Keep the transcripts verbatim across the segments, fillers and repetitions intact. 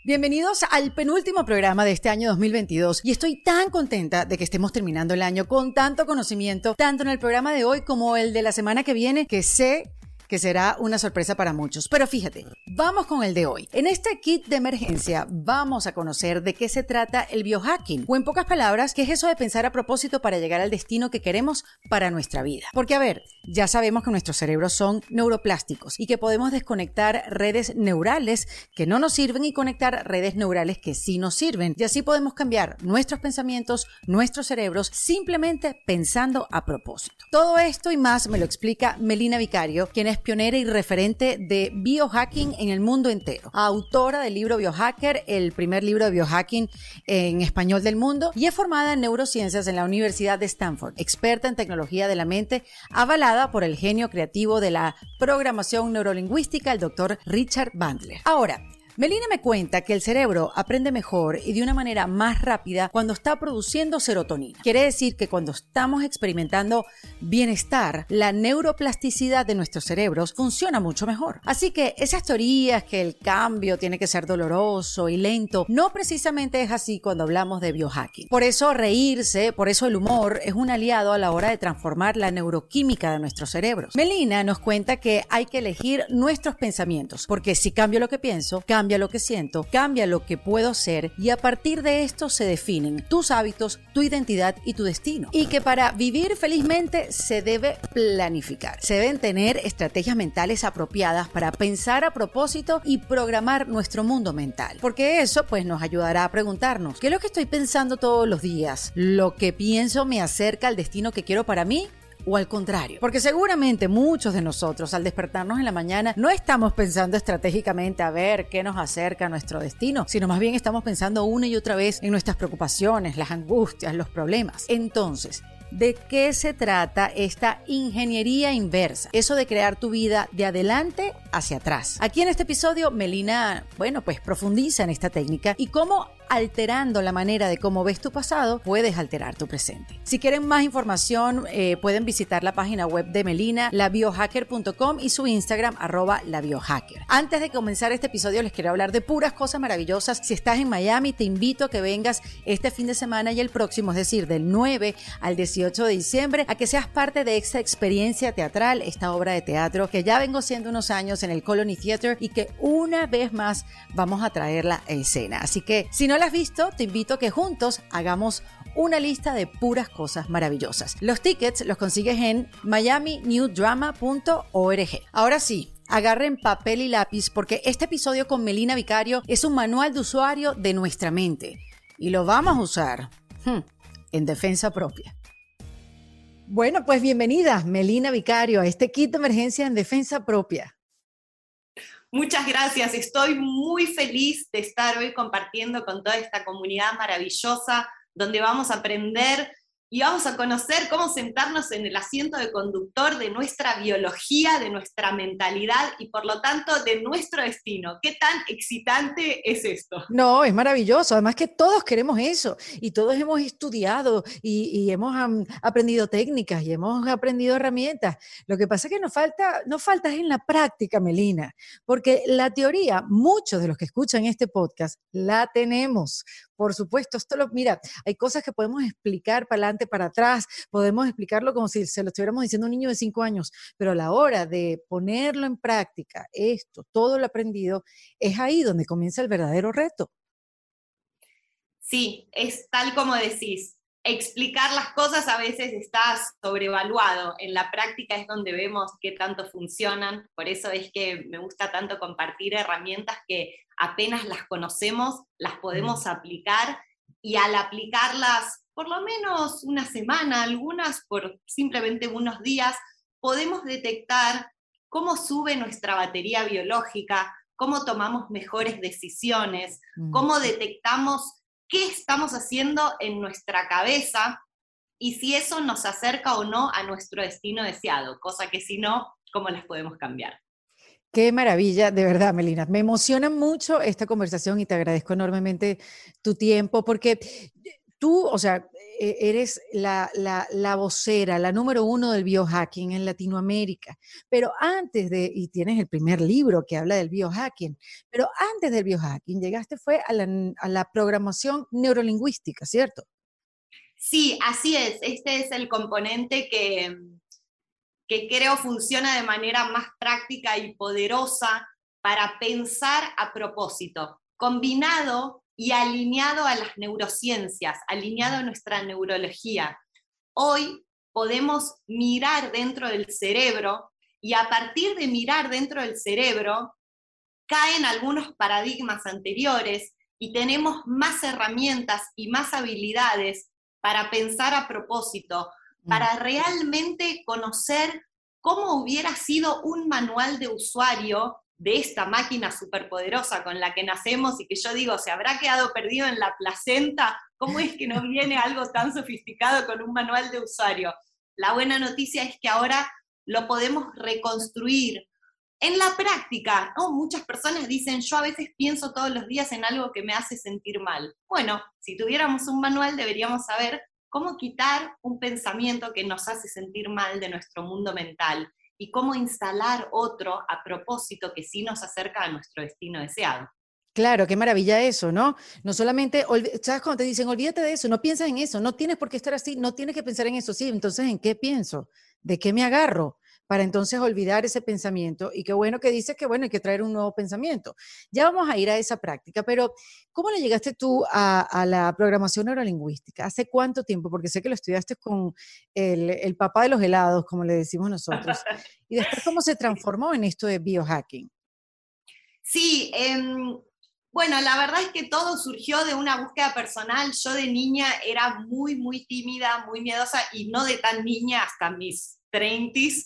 Bienvenidos al penúltimo programa de este año dos mil veintidós y estoy tan contenta de que estemos terminando el año con tanto conocimiento, tanto en el programa de hoy como el de la semana que viene, que sé que será una sorpresa para muchos. Pero fíjate, vamos con el de hoy. En este kit de emergencia vamos a conocer de qué se trata el biohacking, o en pocas palabras, qué es eso de pensar a propósito para llegar al destino que queremos para nuestra vida. Porque a ver, ya sabemos que nuestros cerebros son neuroplásticos y que podemos desconectar redes neurales que no nos sirven y conectar redes neurales que sí nos sirven. Y así podemos cambiar nuestros pensamientos, nuestros cerebros, simplemente pensando a propósito. Todo esto y más me lo explica Melina Vicario, quien es pionera y referente de biohacking en el mundo entero. Autora del libro Biohacker, el primer libro de biohacking en español del mundo, y es formada en neurociencias en la Universidad de Stanford, experta en tecnología de la mente, avalada por el genio creativo de la programación neurolingüística, el doctor Richard Bandler. Ahora, Melina me cuenta que el cerebro aprende mejor y de una manera más rápida cuando está produciendo serotonina. Quiere decir que cuando estamos experimentando bienestar, la neuroplasticidad de nuestros cerebros funciona mucho mejor. Así que esas teorías que el cambio tiene que ser doloroso y lento, no precisamente es así cuando hablamos de biohacking. Por eso reírse, por eso el humor es un aliado a la hora de transformar la neuroquímica de nuestros cerebros. Melina nos cuenta que hay que elegir nuestros pensamientos, porque si cambio lo que pienso, cambio Cambia lo que siento, cambia lo que puedo ser y a partir de esto se definen tus hábitos, tu identidad y tu destino. Y que para vivir felizmente se debe planificar. Se deben tener estrategias mentales apropiadas para pensar a propósito y programar nuestro mundo mental. Porque eso pues nos ayudará a preguntarnos, ¿qué es lo que estoy pensando todos los días? ¿Lo que pienso me acerca al destino que quiero para mí? ¿O al contrario? Porque seguramente muchos de nosotros al despertarnos en la mañana no estamos pensando estratégicamente a ver qué nos acerca a nuestro destino, sino más bien estamos pensando una y otra vez en nuestras preocupaciones, las angustias, los problemas. Entonces, ¿de qué se trata esta ingeniería inversa? Eso de crear tu vida de adelante hacia atrás. Aquí en este episodio, Melina, bueno, pues profundiza en esta técnica y cómo alterando la manera de cómo ves tu pasado, puedes alterar tu presente. Si quieren más información, eh, pueden visitar la página web de Melina, la biohacker punto com, y su Instagram, arroba labiohacker. Antes de comenzar este episodio, les quiero hablar de puras cosas maravillosas. Si estás en Miami, te invito a que vengas este fin de semana y el próximo, es decir, del nueve al dieciocho de diciembre, a que seas parte de esta experiencia teatral, esta obra de teatro que ya vengo haciendo unos años en el Colony Theater y que una vez más vamos a traerla a escena. Así que, si no la has visto, te invito a que juntos hagamos una lista de puras cosas maravillosas. Los tickets los consigues en miami new drama punto org. Ahora sí, agarren papel y lápiz porque este episodio con Melina Vicario es un manual de usuario de nuestra mente y lo vamos a usar hmm, en defensa propia. Bueno, pues bienvenida, Melina Vicario, a este kit de emergencia en defensa propia. Muchas gracias, estoy muy feliz de estar hoy compartiendo con toda esta comunidad maravillosa donde vamos a aprender y vamos a conocer cómo sentarnos en el asiento de conductor de nuestra biología, de nuestra mentalidad y por lo tanto de nuestro destino. ¿Qué tan excitante es esto? No, es maravilloso, además que todos queremos eso y todos hemos estudiado y, y hemos um, aprendido técnicas y hemos aprendido herramientas. Lo que pasa es que nos falta, nos falta es en la práctica, Melina, porque la teoría, muchos de los que escuchan este podcast, la tenemos. Por supuesto, esto lo, mira, hay cosas que podemos explicar para adelante, para atrás, podemos explicarlo como si se lo estuviéramos diciendo a un niño de cinco años, pero a la hora de ponerlo en práctica, esto, todo lo aprendido, es ahí donde comienza el verdadero reto. Sí, es tal como decís. Explicar las cosas a veces está sobrevaluado. En la práctica es donde vemos qué tanto funcionan. Por eso es que me gusta tanto compartir herramientas que apenas las conocemos, las podemos aplicar y al aplicarlas por lo menos una semana, algunas por simplemente unos días, podemos detectar cómo sube nuestra batería biológica, cómo tomamos mejores decisiones, cómo detectamos qué estamos haciendo en nuestra cabeza y si eso nos acerca o no a nuestro destino deseado, cosa que si no, ¿cómo las podemos cambiar? Qué maravilla, de verdad, Melina. Me emociona mucho esta conversación y te agradezco enormemente tu tiempo porque tú, o sea, e- eres la, la, la vocera, la número uno del biohacking en Latinoamérica, pero antes de, y tienes el primer libro que habla del biohacking, pero antes del biohacking llegaste fue a la, a la programación neurolingüística, ¿cierto? Sí, así es. Este es el componente que, que creo funciona de manera más práctica y poderosa para pensar a propósito, combinado y alineado a las neurociencias, alineado a nuestra neurología. Hoy podemos mirar dentro del cerebro y a partir de mirar dentro del cerebro caen algunos paradigmas anteriores y tenemos más herramientas y más habilidades para pensar a propósito, Mm. para realmente conocer cómo hubiera sido un manual de usuario de esta máquina superpoderosa con la que nacemos y que yo digo, ¿se habrá quedado perdido en la placenta? ¿Cómo es que no viene algo tan sofisticado con un manual de usuario? La buena noticia es que ahora lo podemos reconstruir. En la práctica, ¿no? Muchas personas dicen, yo a veces pienso todos los días en algo que me hace sentir mal. Bueno, si tuviéramos un manual deberíamos saber cómo quitar un pensamiento que nos hace sentir mal de nuestro mundo mental y cómo instalar otro a propósito que sí nos acerca a nuestro destino deseado. Claro, qué maravilla eso, ¿no? No solamente, olvi- ¿sabes cuando te dicen, olvídate de eso, no piensas en eso, no tienes por qué estar así, no tienes que pensar en eso, sí, entonces, ¿en qué pienso? ¿De qué me agarro? Para entonces olvidar ese pensamiento. Y qué bueno que dices que, bueno, hay que traer un nuevo pensamiento. Ya vamos a ir a esa práctica, pero ¿cómo le llegaste tú a, a la programación neurolingüística? ¿Hace cuánto tiempo? Porque sé que lo estudiaste con el, el papá de los helados, como le decimos nosotros. Y después, ¿cómo se transformó en esto de biohacking? Sí, eh, bueno, la verdad es que todo surgió de una búsqueda personal. Yo de niña era muy, muy tímida, muy miedosa, y no de tan niña hasta mis treintas,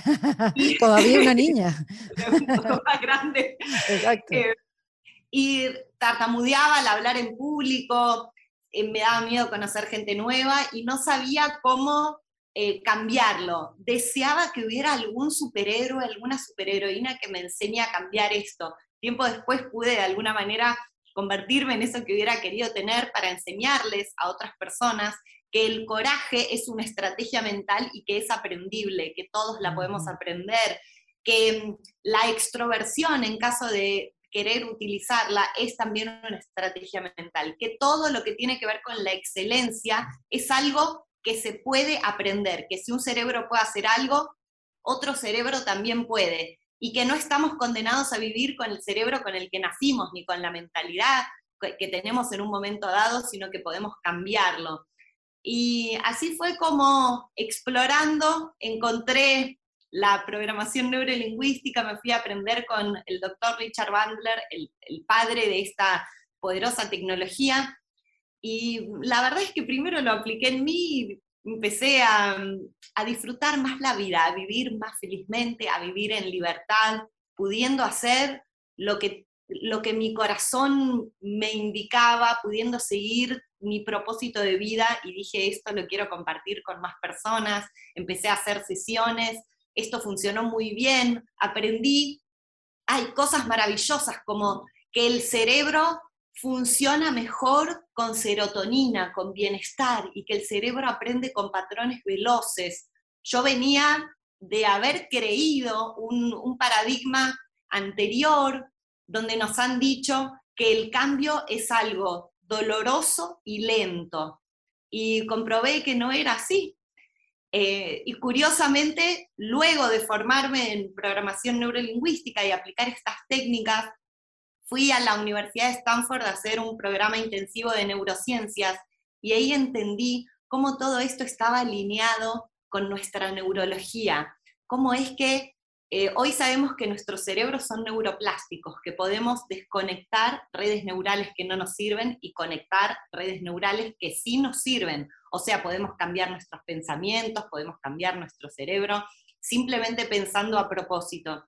y Todavía una niña. un poco más grande. Exacto. Eh, y tartamudeaba al hablar en público, eh, me daba miedo conocer gente nueva y no sabía cómo eh, cambiarlo. Deseaba que hubiera algún superhéroe, alguna superheroína que me enseñe a cambiar esto. Tiempo después pude de alguna manera convertirme en eso que hubiera querido tener para enseñarles a otras personas que el coraje es una estrategia mental y que es aprendible, que todos la podemos Ujú. aprender, que mm, la extroversión en caso de querer utilizarla es también una estrategia mental, que todo lo que tiene que ver con la excelencia es algo que se puede aprender, que si un cerebro puede hacer algo, otro cerebro también puede, y que no estamos condenados a vivir con el cerebro con el que nacimos, ni con la mentalidad que tenemos en un momento dado, sino que podemos cambiarlo. Y así fue como, explorando, encontré la programación neurolingüística, me fui a aprender con el doctor Richard Bandler, el, el padre de esta poderosa tecnología, y la verdad es que primero lo apliqué en mí y empecé a, a disfrutar más la vida, a vivir más felizmente, a vivir en libertad, pudiendo hacer lo que, lo que mi corazón me indicaba, pudiendo seguir mi propósito de vida, y dije, esto lo quiero compartir con más personas. Empecé a hacer sesiones, esto funcionó muy bien, aprendí, hay cosas maravillosas como que el cerebro funciona mejor con serotonina, con bienestar, y que el cerebro aprende con patrones veloces. Yo venía de haber creído un, un paradigma anterior donde nos han dicho que el cambio es algo doloroso y lento, y comprobé que no era así. Eh, y curiosamente, luego de formarme en programación neurolingüística y aplicar estas técnicas, fui a la Universidad de Stanford a hacer un programa intensivo de neurociencias, y ahí entendí cómo todo esto estaba alineado con nuestra neurología, cómo es que eh, hoy sabemos que nuestros cerebros son neuroplásticos, que podemos desconectar redes neurales que no nos sirven y conectar redes neurales que sí nos sirven. O sea, podemos cambiar nuestros pensamientos, podemos cambiar nuestro cerebro, simplemente pensando a propósito.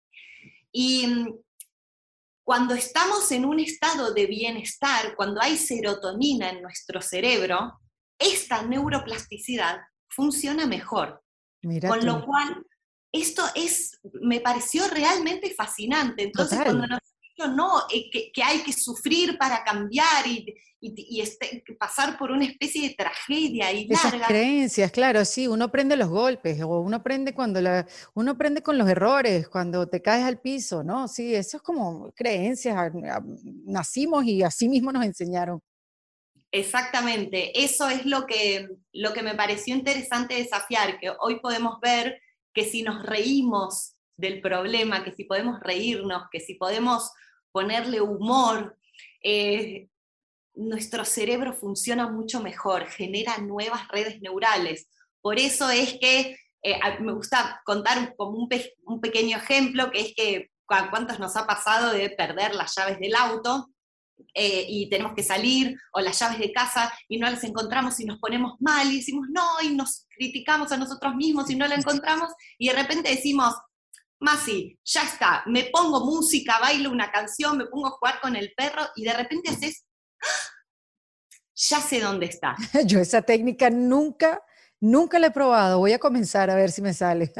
Y cuando estamos en un estado de bienestar, cuando hay serotonina en nuestro cerebro, esta neuroplasticidad funciona mejor. Mira Con lo tú, cual, esto es, me pareció realmente fascinante. Entonces, cuando total. nos no, eh, que, que hay que sufrir para cambiar y, y, y este, pasar por una especie de tragedia y Esas larga. creencias, claro, sí, uno aprende los golpes, o uno aprende cuando la, uno aprende con los errores, cuando te caes al piso, ¿no? Sí, eso es como creencias, a- a- nacimos y así mismo nos enseñaron. Exactamente, eso es lo que, lo que me pareció interesante desafiar, que hoy podemos ver que si nos reímos del problema, que si podemos reírnos, que si podemos ponerle humor, eh, nuestro cerebro funciona mucho mejor, genera nuevas redes neurales. Por eso es que eh, me gusta contar como un, pe un pequeño ejemplo, que es que a cuántos nos ha pasado de perder las llaves del auto, eh, y tenemos que salir, o las llaves de casa, y no las encontramos y nos ponemos mal, y decimos no, y nos criticamos a nosotros mismos y no la encontramos, y de repente decimos, Masi, ya está, me pongo música, bailo una canción, me pongo a jugar con el perro, y de repente haces, ya sé dónde está. Yo esa técnica nunca, nunca la he probado, voy a comenzar a ver si me sale.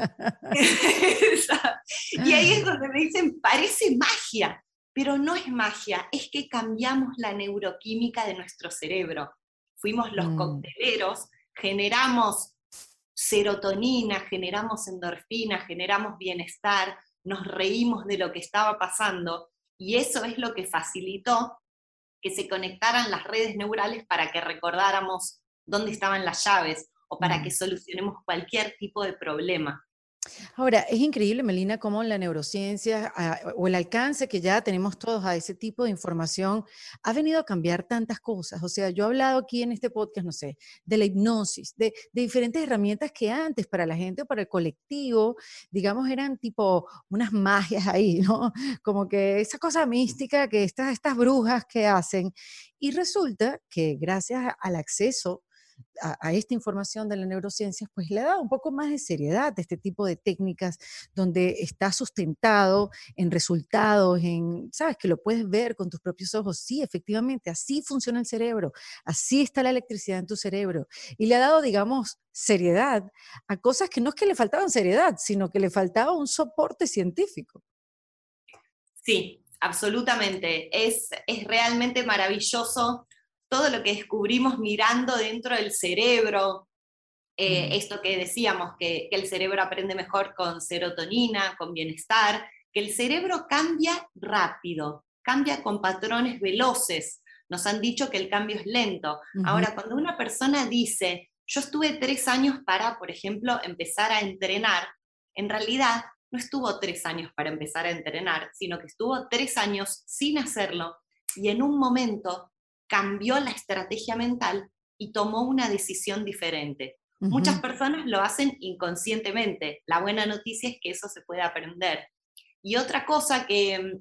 Y ahí es donde me dicen, parece magia, pero no es magia, es que cambiamos la neuroquímica de nuestro cerebro. Fuimos los Mm. cocteleros, generamos serotonina, generamos endorfina, generamos bienestar, nos reímos de lo que estaba pasando, y eso es lo que facilitó que se conectaran las redes neurales para que recordáramos dónde estaban las llaves o para que Mm. solucionemos cualquier tipo de problema. Ahora, es increíble, Melina, cómo la neurociencia ah, o el alcance que ya tenemos todos a ese tipo de información ha venido a cambiar tantas cosas. O sea, yo he hablado aquí en este podcast, no sé, de la hipnosis, de, de diferentes herramientas que antes para la gente o para el colectivo, digamos, eran tipo unas magias ahí, ¿no? Como que esa cosa mística que estas, estas brujas que hacen. Y resulta que gracias al acceso a, a esta información de la neurociencia, pues le ha dado un poco más de seriedad a este tipo de técnicas donde está sustentado en resultados, en, sabes, que lo puedes ver con tus propios ojos. Sí, efectivamente, así funciona el cerebro, así está la electricidad en tu cerebro. Y le ha dado, digamos, seriedad a cosas que no es que le faltaban seriedad, sino que le faltaba un soporte científico. Sí, absolutamente. Es, es realmente maravilloso todo lo que descubrimos mirando dentro del cerebro. Eh, Mm. esto que decíamos, que, que el cerebro aprende mejor con serotonina, con bienestar, que el cerebro cambia rápido, cambia con patrones veloces. Nos han dicho que el cambio es lento. Ujú. Ahora, cuando una persona dice, yo estuve tres años para, por ejemplo, empezar a entrenar, en realidad no estuvo tres años para empezar a entrenar, sino que estuvo tres años sin hacerlo y en un momento cambió la estrategia mental y tomó una decisión diferente. Muchas Ujú. personas lo hacen inconscientemente. La buena noticia es que eso se puede aprender. Y otra cosa que,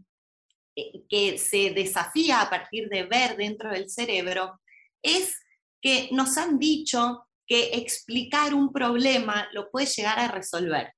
eh, que se desafía a partir de ver dentro del cerebro es que nos han dicho que explicar un problema lo puede llegar a resolver.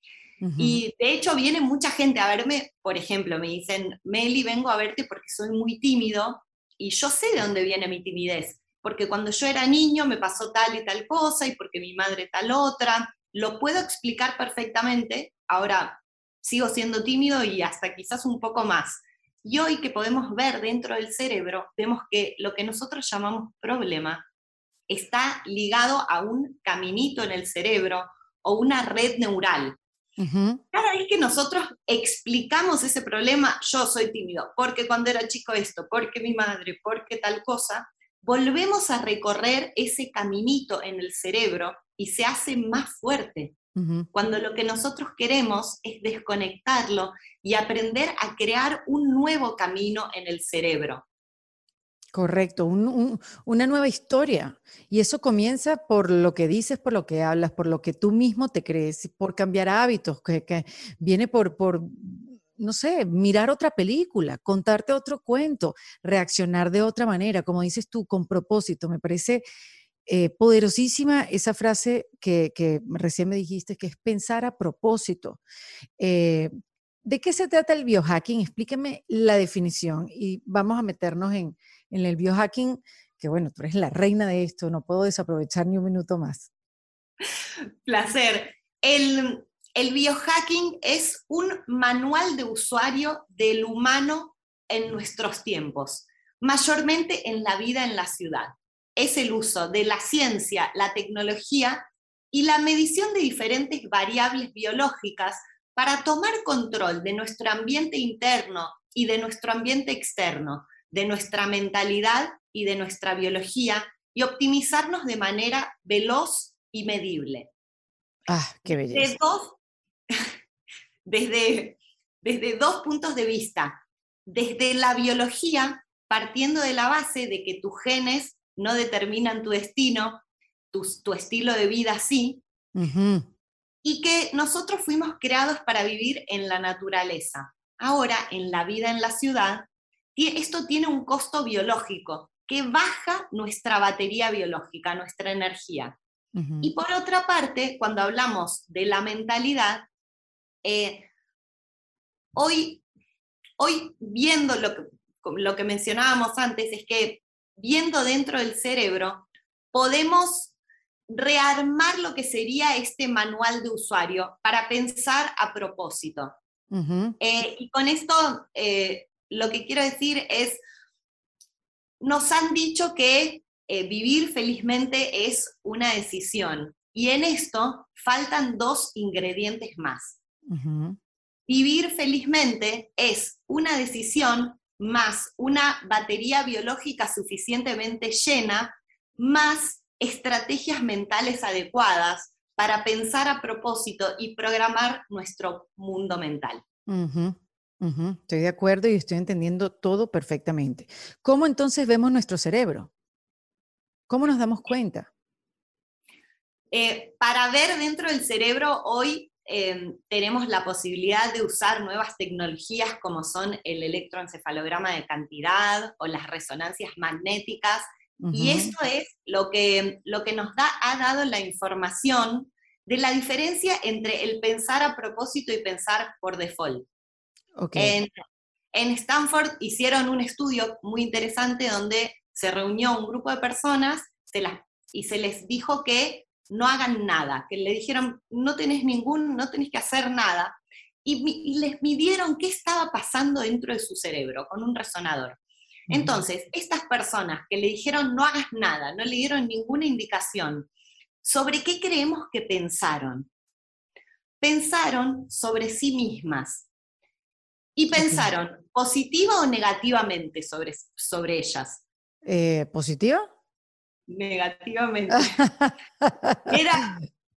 Ujú. Y de hecho viene mucha gente a verme, por ejemplo, me dicen, Meli, vengo a verte porque soy muy tímido y yo sé de dónde viene mi timidez, porque cuando yo era niño me pasó tal y tal cosa y porque mi madre tal otra, lo puedo explicar perfectamente, ahora sigo siendo tímido y hasta quizás un poco más. Y hoy que podemos ver dentro del cerebro, vemos que lo que nosotros llamamos problema está ligado a un caminito en el cerebro o una red neural. Ujú. Cada vez que nosotros explicamos ese problema, yo soy tímido, porque cuando era chico esto, porque mi madre, porque tal cosa, volvemos a recorrer ese caminito en el cerebro y se hace más fuerte. Ujú. Cuando lo que nosotros queremos es desconectarlo y aprender a crear un nuevo camino en el cerebro. Correcto, un- un- una nueva historia. Y eso comienza por lo que dices, por lo que hablas, por lo que tú mismo te crees, por cambiar hábitos, que, que viene por, por, no sé, mirar otra película, contarte otro cuento, reaccionar de otra manera, como dices tú, con propósito. Me parece eh, poderosísima esa frase que, que recién me dijiste, que es pensar a propósito. Eh, ¿De qué se trata el biohacking? Explíqueme la definición y vamos a meternos en, en el biohacking, que bueno, tú eres la reina de esto, no puedo desaprovechar ni un minuto más. Placer. El, el biohacking es un manual de usuario del humano en nuestros tiempos, mayormente en la vida en la ciudad. Es el uso de la ciencia, la tecnología y la medición de diferentes variables biológicas para tomar control de nuestro ambiente interno y de nuestro ambiente externo, de nuestra mentalidad y de nuestra biología, y optimizarnos de manera veloz y medible. Ah, qué belleza. Desde dos, desde, desde dos puntos de vista. Desde la biología, partiendo de la base de que tus genes no determinan tu destino, tu, tu estilo de vida sí, Uh-huh. y que nosotros fuimos creados para vivir en la naturaleza. Ahora, en la vida en la ciudad, esto tiene un costo biológico que baja nuestra batería biológica, nuestra energía. Uh-huh. Y por otra parte, cuando hablamos de la mentalidad, eh, hoy, hoy viendo lo que, lo que mencionábamos antes, es que viendo dentro del cerebro, podemos rearmar lo que sería este manual de usuario para pensar a propósito. Uh-huh. Eh, y con esto eh, lo que quiero decir es, nos han dicho que eh, vivir felizmente es una decisión, y en esto faltan dos ingredientes más. Uh-huh. Vivir felizmente es una decisión más una batería biológica suficientemente llena, más estrategias mentales adecuadas para pensar a propósito y programar nuestro mundo mental. Uh-huh. Uh-huh. Estoy de acuerdo y estoy entendiendo todo perfectamente. ¿Cómo entonces vemos nuestro cerebro? ¿Cómo nos damos cuenta? Eh, para ver dentro del cerebro hoy eh, tenemos la posibilidad de usar nuevas tecnologías como son el electroencefalograma de cantidad o las resonancias magnéticas, uh-huh. Y esto es lo que, lo que nos da, ha dado la información de la diferencia entre el pensar a propósito y pensar por default. Okay. En, en Stanford hicieron un estudio muy interesante donde se reunió un grupo de personas se las, y se les dijo que no hagan nada, que le dijeron, no tenés ningún, no tenés que hacer nada, y, y les midieron qué estaba pasando dentro de su cerebro con un resonador. Entonces, estas personas que le dijeron no hagas nada, no le dieron ninguna indicación, ¿sobre qué creemos que pensaron? Pensaron sobre sí mismas, y pensaron okay. positiva o negativamente sobre, sobre ellas. Eh, ¿Positiva? Negativamente. Era,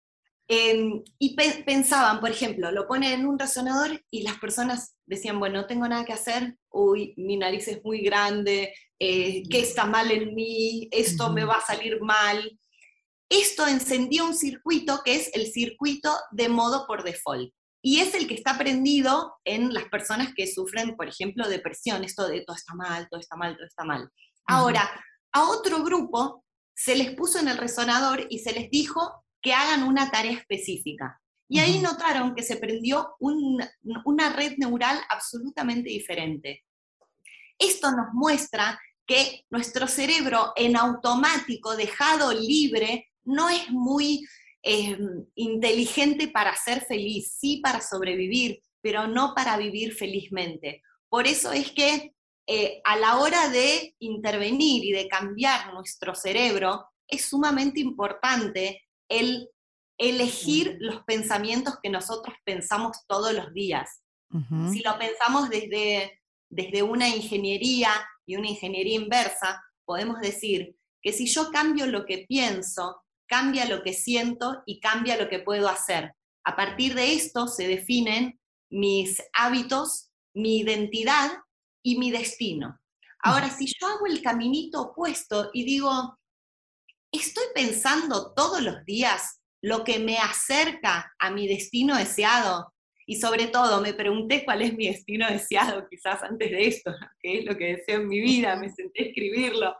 eh, y pe pensaban, por ejemplo, lo ponen en un resonador y las personas decían, bueno, no tengo nada que hacer, uy, mi nariz es muy grande, eh, ¿qué está mal en mí? Esto uh-huh. me va a salir mal. Esto encendió un circuito que es el circuito de modo por default. Y es el que está prendido en las personas que sufren, por ejemplo, depresión, esto de todo está mal, todo está mal, todo está mal. Ahora, uh-huh. a otro grupo se les puso en el resonador y se les dijo que hagan una tarea específica. Y ahí uh-huh. notaron que se prendió un, una red neural absolutamente diferente. Esto nos muestra que nuestro cerebro en automático, dejado libre, no es muy eh, inteligente para ser feliz, sí para sobrevivir, pero no para vivir felizmente. Por eso es que eh, a la hora de intervenir y de cambiar nuestro cerebro, es sumamente importante el elegir los pensamientos que nosotros pensamos todos los días. Uh-huh. Si lo pensamos desde, desde una ingeniería y una ingeniería inversa, podemos decir que si yo cambio lo que pienso, cambia lo que siento y cambia lo que puedo hacer. A partir de esto se definen mis hábitos, mi identidad y mi destino. Ahora, uh-huh. si yo hago el caminito opuesto y digo, estoy pensando todos los días lo que me acerca a mi destino deseado, y sobre todo me pregunté cuál es mi destino deseado, quizás antes de esto, ¿no? ¿Qué es lo que deseo en mi vida? Me senté a escribirlo.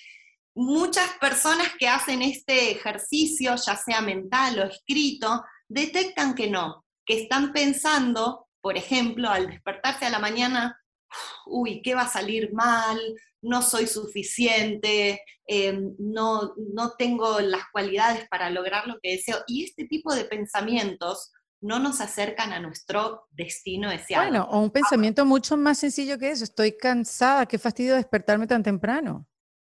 Muchas personas que hacen este ejercicio, ya sea mental o escrito, detectan que no, que están pensando, por ejemplo, al despertarse a la mañana, uy, ¿qué va a salir mal? No soy suficiente, eh, no, no tengo las cualidades para lograr lo que deseo. Y este tipo de pensamientos no nos acercan a nuestro destino deseado. Bueno, o un pensamiento mucho más sencillo que eso. Estoy cansada, qué fastidio despertarme tan temprano.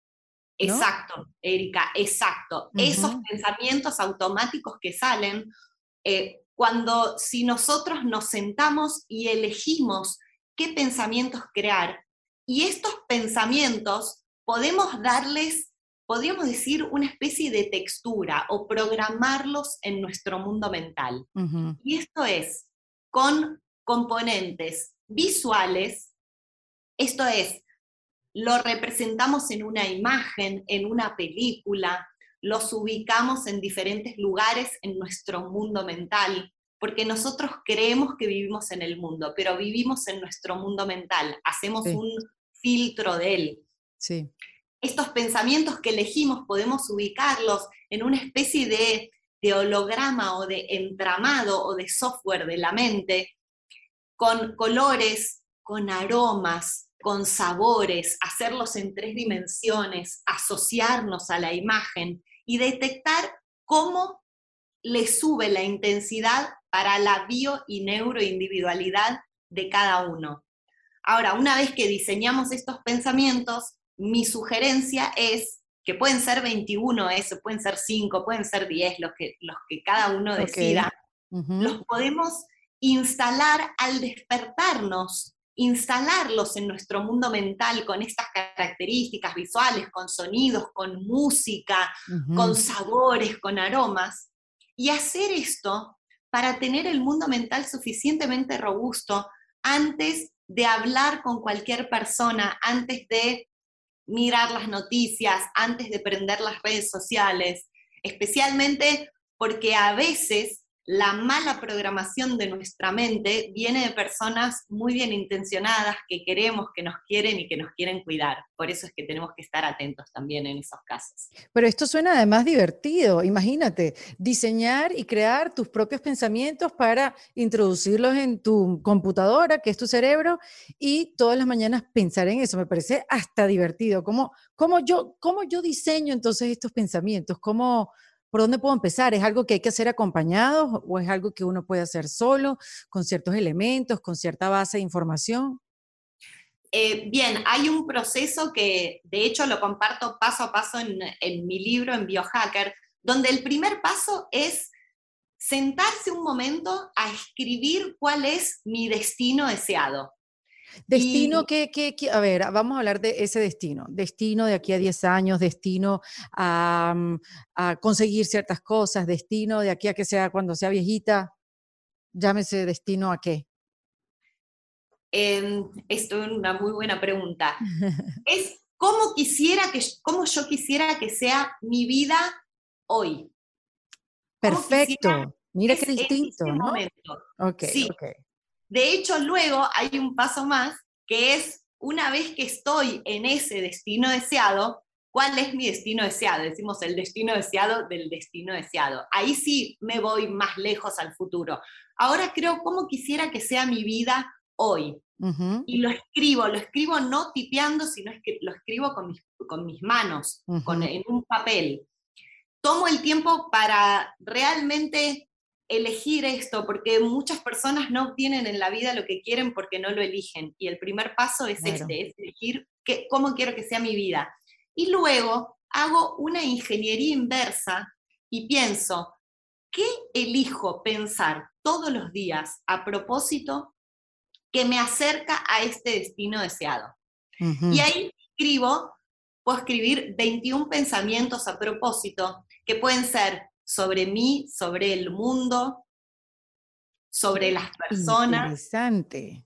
¿No? Exacto, Erika, exacto. Uh-huh. Esos pensamientos automáticos que salen, eh, cuando si nosotros nos sentamos y elegimos qué pensamientos crear, y estos pensamientos podemos darles, podríamos decir, una especie de textura o programarlos en nuestro mundo mental. Uh-huh. Y esto es con componentes visuales, esto es, lo representamos en una imagen, en una película, los ubicamos en diferentes lugares en nuestro mundo mental, porque nosotros creemos que vivimos en el mundo, pero vivimos en nuestro mundo mental, hacemos sí. un filtro de él. Sí. Estos pensamientos que elegimos podemos ubicarlos en una especie de, de holograma o de entramado o de software de la mente, con colores, con aromas, con sabores, hacerlos en tres dimensiones, asociarnos a la imagen y detectar cómo le sube la intensidad para la bio y neuroindividualidad de cada uno. Ahora, una vez que diseñamos estos pensamientos, mi sugerencia es que pueden ser veintiuno, eso, pueden ser cinco, pueden ser diez, los que, los que cada uno decida, okay. uh-huh. Los podemos instalar al despertarnos, instalarlos en nuestro mundo mental con estas características visuales, con sonidos, con música, uh-huh. con sabores, con aromas, y hacer esto para tener el mundo mental suficientemente robusto antes de hablar con cualquier persona, antes de mirar las noticias, antes de prender las redes sociales, especialmente porque a veces la mala programación de nuestra mente viene de personas muy bien intencionadas que queremos, que nos quieren y que nos quieren cuidar. Por eso es que tenemos que estar atentos también en esos casos. Pero esto suena además divertido. Imagínate, diseñar y crear tus propios pensamientos para introducirlos en tu computadora, que es tu cerebro, y todas las mañanas pensar en eso. Me parece hasta divertido. ¿Cómo, cómo, yo, cómo yo diseño entonces estos pensamientos? ¿Cómo... ¿Por dónde puedo empezar? ¿Es algo que hay que hacer acompañados o es algo que uno puede hacer solo, con ciertos elementos, con cierta base de información? Eh, bien, hay un proceso que de hecho lo comparto paso a paso en, en mi libro, en Biohacker, donde el primer paso es sentarse un momento a escribir cuál es mi destino deseado. Destino, y, que, que, que, a ver, vamos a hablar de ese destino. Destino de aquí a diez años, destino a, a conseguir ciertas cosas, destino de aquí a que sea cuando sea viejita. Llámese destino a qué. Eh, esto es una muy buena pregunta. Es cómo quisiera que, cómo yo quisiera que sea mi vida hoy. Perfecto. Mira qué distinto, en este ¿no? Momento. Okay, sí. Okay. De hecho, luego hay un paso más, que es una vez que estoy en ese destino deseado, ¿cuál es mi destino deseado? Decimos el destino deseado del destino deseado. Ahí sí me voy más lejos al futuro. Ahora creo cómo quisiera que sea mi vida hoy. Uh-huh. Y lo escribo, lo escribo no tipeando, sino que lo escribo con mis, con mis manos, uh-huh. con, en un papel. Tomo el tiempo para realmente elegir esto, porque muchas personas no obtienen en la vida lo que quieren porque no lo eligen. Y el primer paso es claro. este, es elegir qué, cómo quiero que sea mi vida. Y luego hago una ingeniería inversa y pienso, ¿qué elijo pensar todos los días a propósito que me acerca a este destino deseado? Uh-huh. Y ahí escribo, puedo escribir veintiún pensamientos a propósito, que pueden ser sobre mí, sobre el mundo, sobre las personas. Interesante.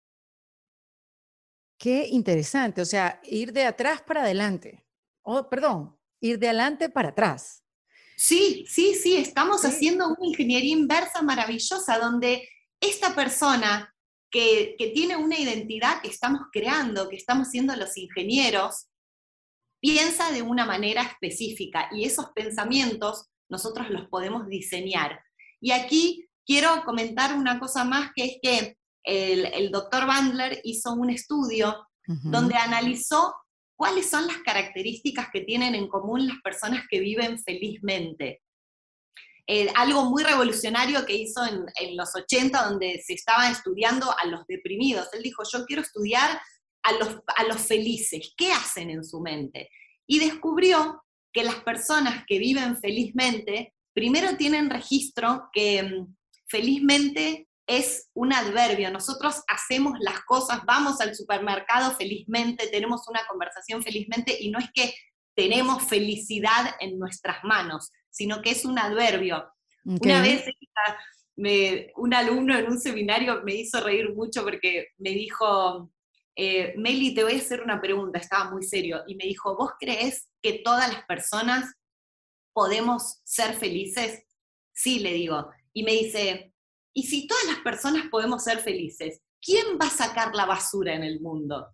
Qué interesante. O sea, ir de atrás para adelante. Oh, perdón, ir de adelante para atrás. Sí, sí, sí, estamos sí. haciendo una ingeniería inversa maravillosa, donde esta persona que, que tiene una identidad que estamos creando, que estamos siendo los ingenieros, piensa de una manera específica y esos pensamientos nosotros los podemos diseñar. Y aquí quiero comentar una cosa más, que es que el, el doctor Bandler hizo un estudio uh-huh. donde analizó cuáles son las características que tienen en común las personas que viven felizmente. eh, algo muy revolucionario que hizo en, en los ochenta, donde se estaba estudiando a los deprimidos. Él dijo, yo quiero estudiar a los, a los felices, ¿qué hacen en su mente? Y descubrió que las personas que viven felizmente, primero tienen registro que um, felizmente es un adverbio. Nosotros hacemos las cosas, vamos al supermercado felizmente, tenemos una conversación felizmente, y no es que tenemos felicidad en nuestras manos, sino que es un adverbio. Okay. Una vez me, un alumno en un seminario me hizo reír mucho porque me dijo, eh, Meli, te voy a hacer una pregunta, estaba muy serio, y me dijo, ¿vos creés que todas las personas podemos ser felices? Sí, le digo. Y me dice, ¿y si todas las personas podemos ser felices, quién va a sacar la basura en el mundo?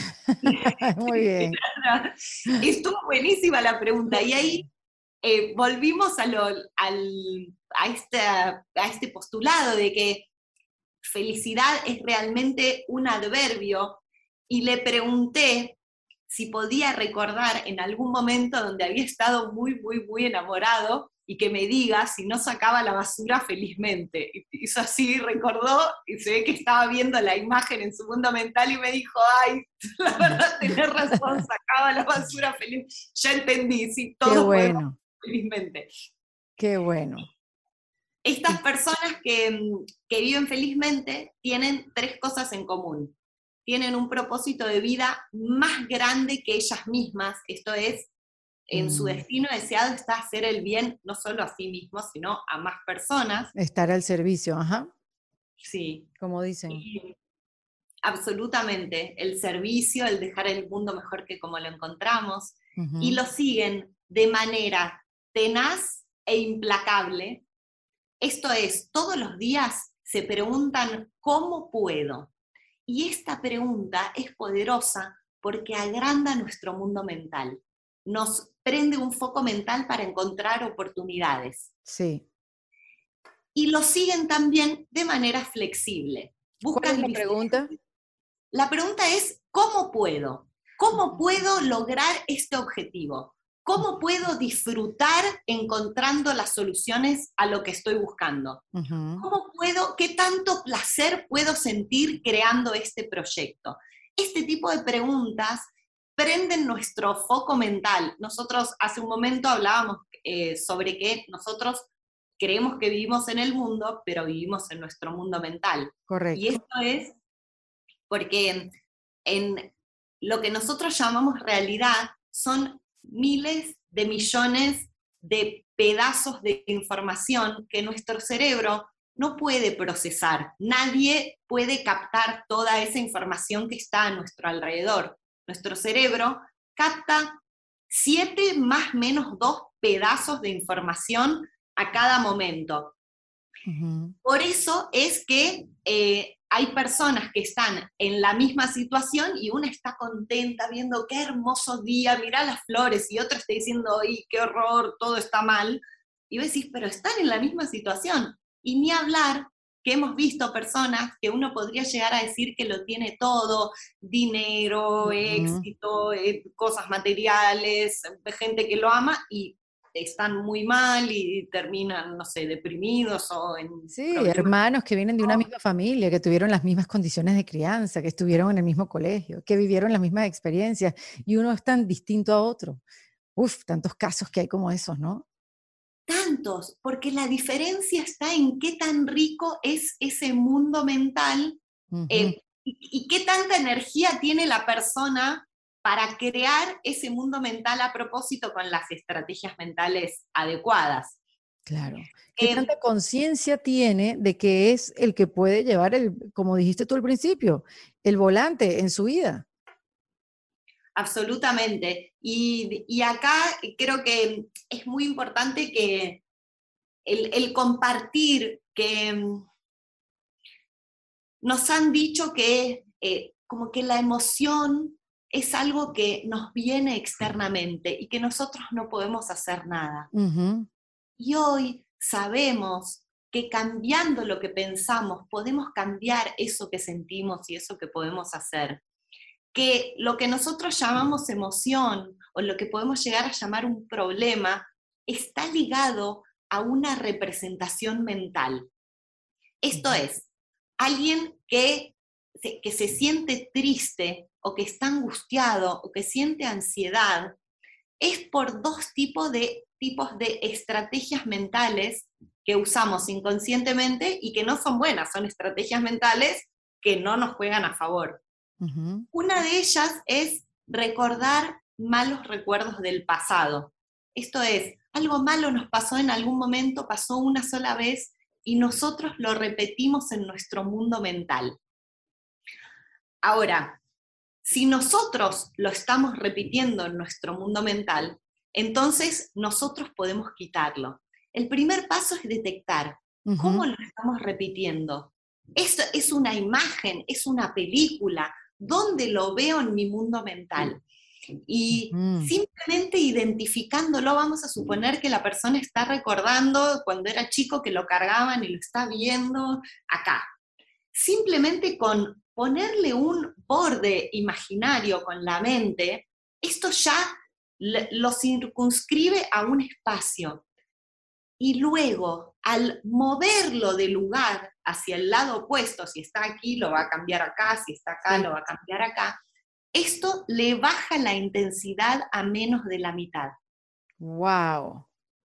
Muy bien. Estuvo buenísima la pregunta. Y ahí eh, volvimos a, lo, al, a, esta, a este postulado de que felicidad es realmente un adverbio, y le pregunté si podía recordar en algún momento donde había estado muy, muy, muy enamorado, y que me diga si no sacaba la basura felizmente. Y hizo así, recordó, y se ve que estaba viendo la imagen en su mundo mental, y me dijo, ay, la verdad tenés razón, sacaba la basura feliz. Ya entendí, sí, todos Qué bueno. podemos felizmente. Qué bueno. Estas personas que, que viven felizmente tienen tres cosas en común. Tienen un propósito de vida más grande que ellas mismas, esto es, en su destino deseado está hacer el bien no solo a sí mismos, sino a más personas. Estar al servicio, ajá. Sí. Como dicen. Y, absolutamente, el servicio, el dejar el mundo mejor que como lo encontramos, uh-huh. Y lo siguen de manera tenaz e implacable. Esto es, todos los días se preguntan, ¿cómo puedo? Y esta pregunta es poderosa porque agranda nuestro mundo mental. Nos prende un foco mental para encontrar oportunidades. Sí. Y lo siguen también de manera flexible. Buscan ¿Cuál es la pregunta? La pregunta es, ¿cómo puedo? ¿Cómo puedo lograr este objetivo? ¿Cómo puedo disfrutar encontrando las soluciones a lo que estoy buscando? Uh-huh. ¿Cómo puedo, qué tanto placer puedo sentir creando este proyecto? Este tipo de preguntas prenden nuestro foco mental. Nosotros hace un momento hablábamos eh, sobre que nosotros creemos que vivimos en el mundo, pero vivimos en nuestro mundo mental. Correcto. Y esto es porque en lo que nosotros llamamos realidad son miles de millones de pedazos de información que nuestro cerebro no puede procesar. Nadie puede captar toda esa información que está a nuestro alrededor. Nuestro cerebro capta siete más menos dos pedazos de información a cada momento. Uh-huh. Por eso es que eh, hay personas que están en la misma situación y una está contenta viendo qué hermoso día, mirá las flores, y otra está diciendo, ¡ay, qué horror, todo está mal! Y vos decís, pero están en la misma situación. Y ni hablar que hemos visto personas que uno podría llegar a decir que lo tiene todo, dinero, uh-huh. éxito, eh, cosas materiales, gente que lo ama, y están muy mal y terminan, no sé, deprimidos o en... Sí, problemas. Hermanos que vienen de una misma familia, que tuvieron las mismas condiciones de crianza, que estuvieron en el mismo colegio, que vivieron las mismas experiencias, y uno es tan distinto a otro. Uf, tantos casos que hay como esos, ¿no? Tantos, porque la diferencia está en qué tan rico es ese mundo mental, uh-huh. eh, y, y qué tanta energía tiene la persona para crear ese mundo mental a propósito con las estrategias mentales adecuadas. Claro. ¿Qué eh, tanta conciencia tiene de que es el que puede llevar, el, como dijiste tú al principio, el volante en su vida? Absolutamente. Y, y acá creo que es muy importante que el, el compartir que nos han dicho que eh, como que la emoción es algo que nos viene externamente y que nosotros no podemos hacer nada. Uh-huh. Y hoy sabemos que cambiando lo que pensamos podemos cambiar eso que sentimos y eso que podemos hacer. Que lo que nosotros llamamos emoción o lo que podemos llegar a llamar un problema está ligado a una representación mental. Esto es, alguien que, que se siente triste o que está angustiado o que siente ansiedad, es por dos tipos de, tipos de estrategias mentales que usamos inconscientemente y que no son buenas, son estrategias mentales que no nos juegan a favor. Uh-huh. Una de ellas es recordar malos recuerdos del pasado. Esto es, algo malo nos pasó en algún momento, pasó una sola vez y nosotros lo repetimos en nuestro mundo mental. Ahora, si nosotros lo estamos repitiendo en nuestro mundo mental, entonces nosotros podemos quitarlo. El primer paso es detectar uh-huh. cómo lo estamos repitiendo. Esto es una imagen, es una película, ¿dónde lo veo en mi mundo mental? Y uh-huh. simplemente identificándolo, vamos a suponer que la persona está recordando cuando era chico que lo cargaban y lo está viendo acá. Simplemente con ponerle un borde imaginario con la mente, esto ya lo circunscribe a un espacio. Y luego, al moverlo de lugar hacia el lado opuesto, si está aquí, lo va a cambiar acá, si está acá, sí. lo va a cambiar acá, esto le baja la intensidad a menos de la mitad. ¡Wow!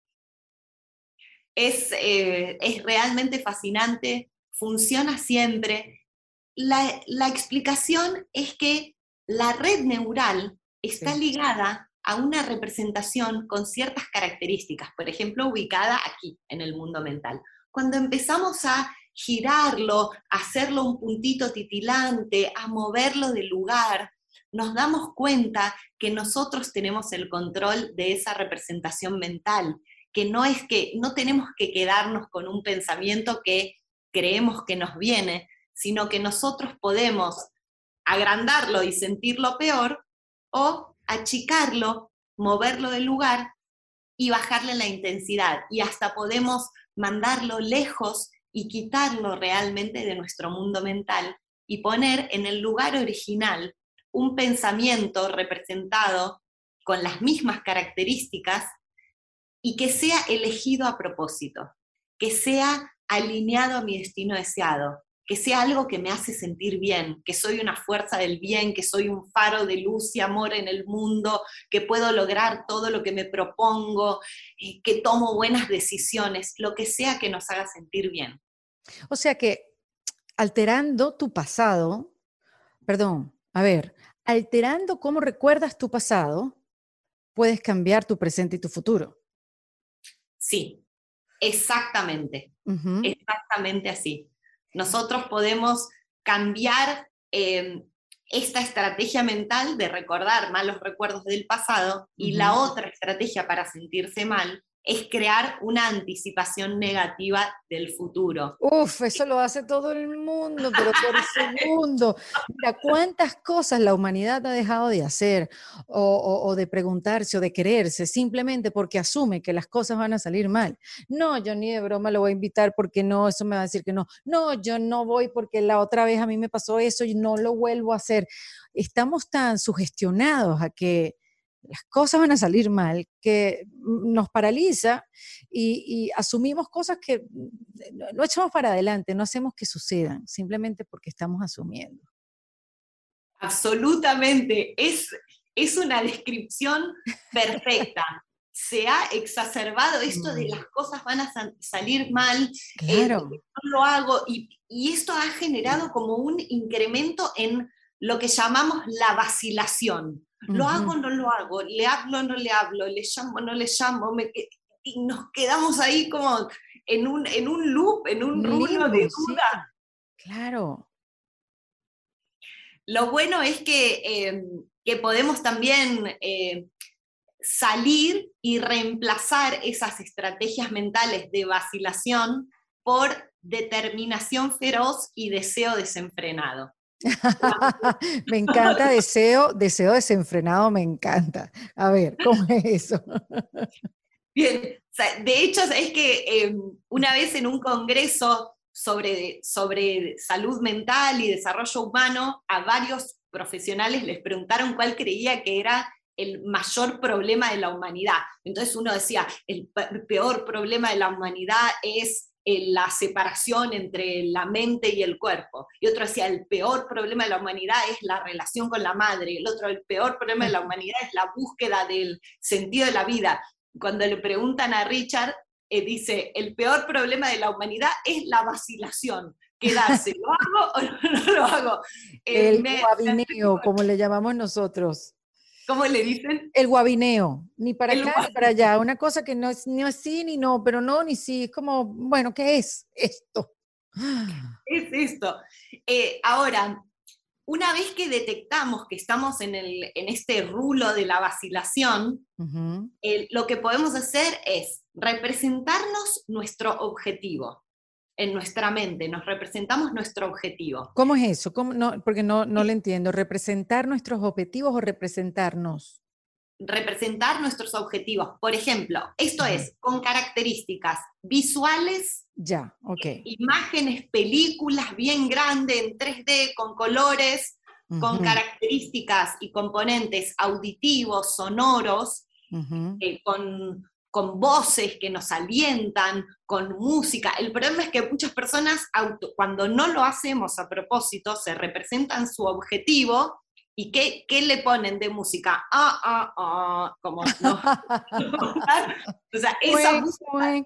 Es, eh, es realmente fascinante, funciona siempre. La, la explicación es que la red neural está sí. ligada a una representación con ciertas características, por ejemplo, ubicada aquí, en el mundo mental. Cuando empezamos a girarlo, a hacerlo un puntito titilante, a moverlo de lugar, nos damos cuenta que nosotros tenemos el control de esa representación mental, que no es que no tenemos que quedarnos con un pensamiento que creemos que nos viene, sino que nosotros podemos agrandarlo y sentirlo peor, o achicarlo, moverlo del lugar y bajarle la intensidad, y hasta podemos mandarlo lejos y quitarlo realmente de nuestro mundo mental y poner en el lugar original un pensamiento representado con las mismas características y que sea elegido a propósito, que sea alineado a mi destino deseado, que sea algo que me hace sentir bien, que soy una fuerza del bien, que soy un faro de luz y amor en el mundo, que puedo lograr todo lo que me propongo, eh, que tomo buenas decisiones, lo que sea que nos haga sentir bien. O sea que alterando tu pasado, perdón, a ver, alterando cómo recuerdas tu pasado, puedes cambiar tu presente y tu futuro. Sí, exactamente, uh-huh. exactamente así. Nosotros podemos cambiar eh, esta estrategia mental de recordar malos recuerdos del pasado, y uh-huh. la otra estrategia para sentirse mal es crear una anticipación negativa del futuro. Uf, eso lo hace todo el mundo, pero por segundo. Mira, cuántas cosas la humanidad ha dejado de hacer, o, o, o de preguntarse, o de quererse, simplemente porque asume que las cosas van a salir mal. No, yo ni de broma lo voy a invitar porque no, eso me va a decir que no. No, yo no voy porque la otra vez a mí me pasó eso y no lo vuelvo a hacer. Estamos tan sugestionados a que las cosas van a salir mal, que nos paraliza y, y asumimos cosas que no, no echamos para adelante, no hacemos que sucedan, simplemente porque estamos asumiendo. Absolutamente, es, es una descripción perfecta. Se ha exacerbado esto de las cosas van a sa- salir mal, claro. eh, no lo hago, y, y esto ha generado como un incremento en lo que llamamos la vacilación. Lo uh-huh. hago, no lo hago, le hablo, no le hablo, le llamo, no le llamo, me, y nos quedamos ahí como en un, en un loop, en un rulo de duda. Sí. Claro. Lo bueno es que, eh, que podemos también eh, salir y reemplazar esas estrategias mentales de vacilación por determinación feroz y deseo desenfrenado. Me encanta, deseo, deseo desenfrenado, me encanta. A ver, ¿cómo es eso? Bien, o sea, de hecho es que eh, una vez en un congreso sobre, sobre salud mental y desarrollo humano, a varios profesionales les preguntaron cuál creía que era el mayor problema de la humanidad. Entonces uno decía, el peor problema de la humanidad es la separación entre la mente y el cuerpo. Y otro decía, el peor problema de la humanidad es la relación con la madre. Y el otro, el peor problema de la humanidad es la búsqueda del sentido de la vida. Cuando le preguntan a Richard, eh, dice, el peor problema de la humanidad es la vacilación. Quedarse, ¿lo hago o no, no lo hago? Eh, El me, guabineo, me... como le llamamos nosotros. ¿Cómo le dicen? El guabineo, ni para el acá guab... ni para allá, una cosa que no es ni así ni no, pero no ni sí, es como, bueno, ¿qué es esto? Es esto. Eh, ahora, una vez que detectamos que estamos en, el, en este rulo de la vacilación, uh-huh. eh, lo que podemos hacer es representarnos nuestro objetivo. En nuestra mente, nos representamos nuestro objetivo. ¿Cómo es eso? ¿Cómo? No, porque no, no lo entiendo. ¿Representar nuestros objetivos o representarnos? Representar nuestros objetivos. Por ejemplo, esto uh-huh. es con características visuales, ya, ok. eh, imágenes, películas bien grandes en tres D, con colores, uh-huh. con características y componentes auditivos, sonoros, uh-huh. eh, con... con voces que nos alientan, con música. El problema es que muchas personas, auto, cuando no lo hacemos a propósito, se representan su objetivo, y ¿qué, qué le ponen de música? Ah, ah, ah, como no. O sea, esa música...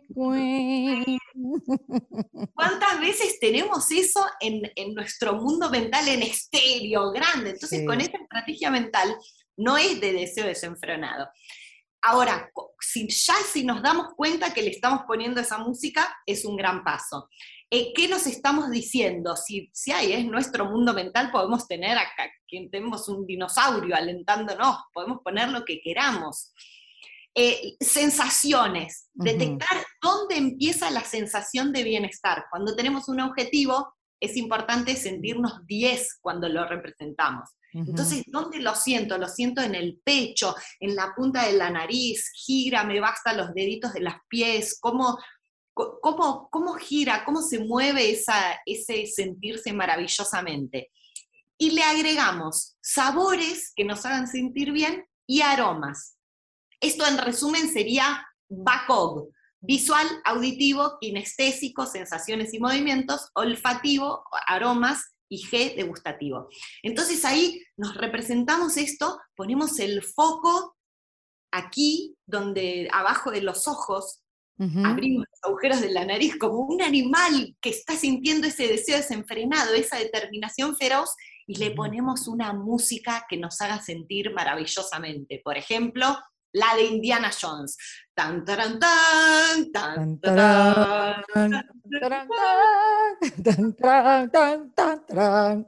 ¿Cuántas veces tenemos eso en, en nuestro mundo mental en estéreo, grande? Entonces, sí. Con esta estrategia mental, no es de deseo desenfrenado. Ahora, si ya si nos damos cuenta que le estamos poniendo esa música, es un gran paso. Eh, ¿Qué nos estamos diciendo? Si, si hay, es nuestro mundo mental, podemos tener acá, que tenemos un dinosaurio alentándonos, podemos poner lo que queramos. Eh, sensaciones, uh-huh. detectar dónde empieza la sensación de bienestar. Cuando tenemos un objetivo, es importante sentirnos diez cuando lo representamos. Uh-huh. Entonces, ¿dónde lo siento? Lo siento en el pecho, en la punta de la nariz, gira, me basta los deditos de los pies, cómo, cómo, cómo gira, cómo se mueve esa, ese sentirse maravillosamente. Y le agregamos sabores que nos hagan sentir bien y aromas. Esto en resumen sería B A C O G, visual, auditivo, kinestésico, sensaciones y movimientos, olfativo, aromas, y G de gustativo. Entonces ahí nos representamos esto, ponemos el foco aquí, donde abajo de los ojos, uh-huh. abrimos los agujeros de la nariz como un animal que está sintiendo ese deseo desenfrenado, esa determinación feroz, y le ponemos una música que nos haga sentir maravillosamente. Por ejemplo, la de Indiana Jones. Tan, taran, tan, tan, taran, tan, taran, tan, tan, tan, tan, tan.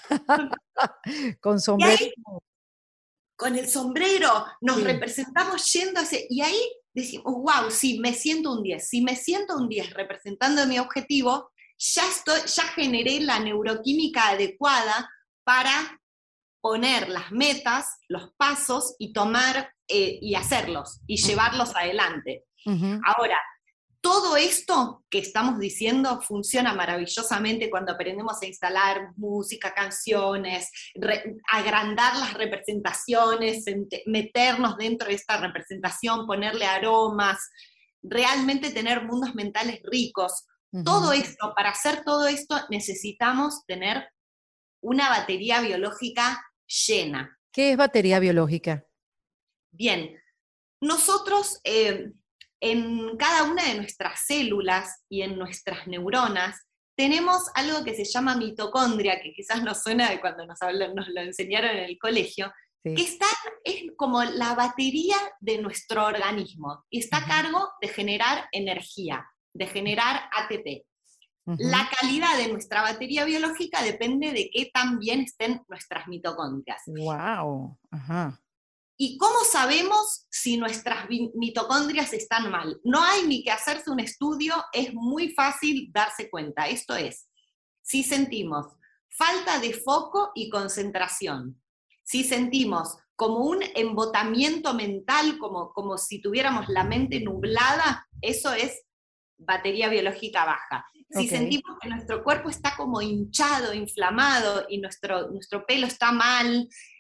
Con sombrero. Ahí, con el sombrero nos sí. representamos yendo hacia, y ahí decimos, wow, sí, me siento un diez. Si me siento un diez representando mi objetivo, ya, estoy, ya generé la neuroquímica adecuada para poner las metas, los pasos y tomar eh, y hacerlos y llevarlos adelante. Uh-huh. Ahora, todo esto que estamos diciendo funciona maravillosamente cuando aprendemos a instalar música, canciones, re, agrandar las representaciones, meternos dentro de esta representación, ponerle aromas, realmente tener mundos mentales ricos. Uh-huh. Todo esto, para hacer todo esto necesitamos tener una batería biológica llena. ¿Qué es batería biológica? Bien, nosotros eh, en cada una de nuestras células y en nuestras neuronas tenemos algo que se llama mitocondria, que quizás nos suena de cuando nos, hablan, nos lo enseñaron en el colegio, sí. que está, es como la batería de nuestro organismo y está uh-huh. a cargo de generar energía, de generar A T P. Uh-huh. La calidad de nuestra batería biológica depende de qué tan bien estén nuestras mitocondrias. ¡Wow! Ajá. ¿Y cómo sabemos si nuestras mitocondrias están mal? No hay ni que hacerse un estudio, es muy fácil darse cuenta. Esto es, si sentimos falta de foco y concentración, si sentimos como un embotamiento mental, como, como si tuviéramos la mente nublada, eso es batería biológica baja. Si okay. sentimos que nuestro cuerpo está como hinchado, inflamado, y nuestro, nuestro pelo está mal,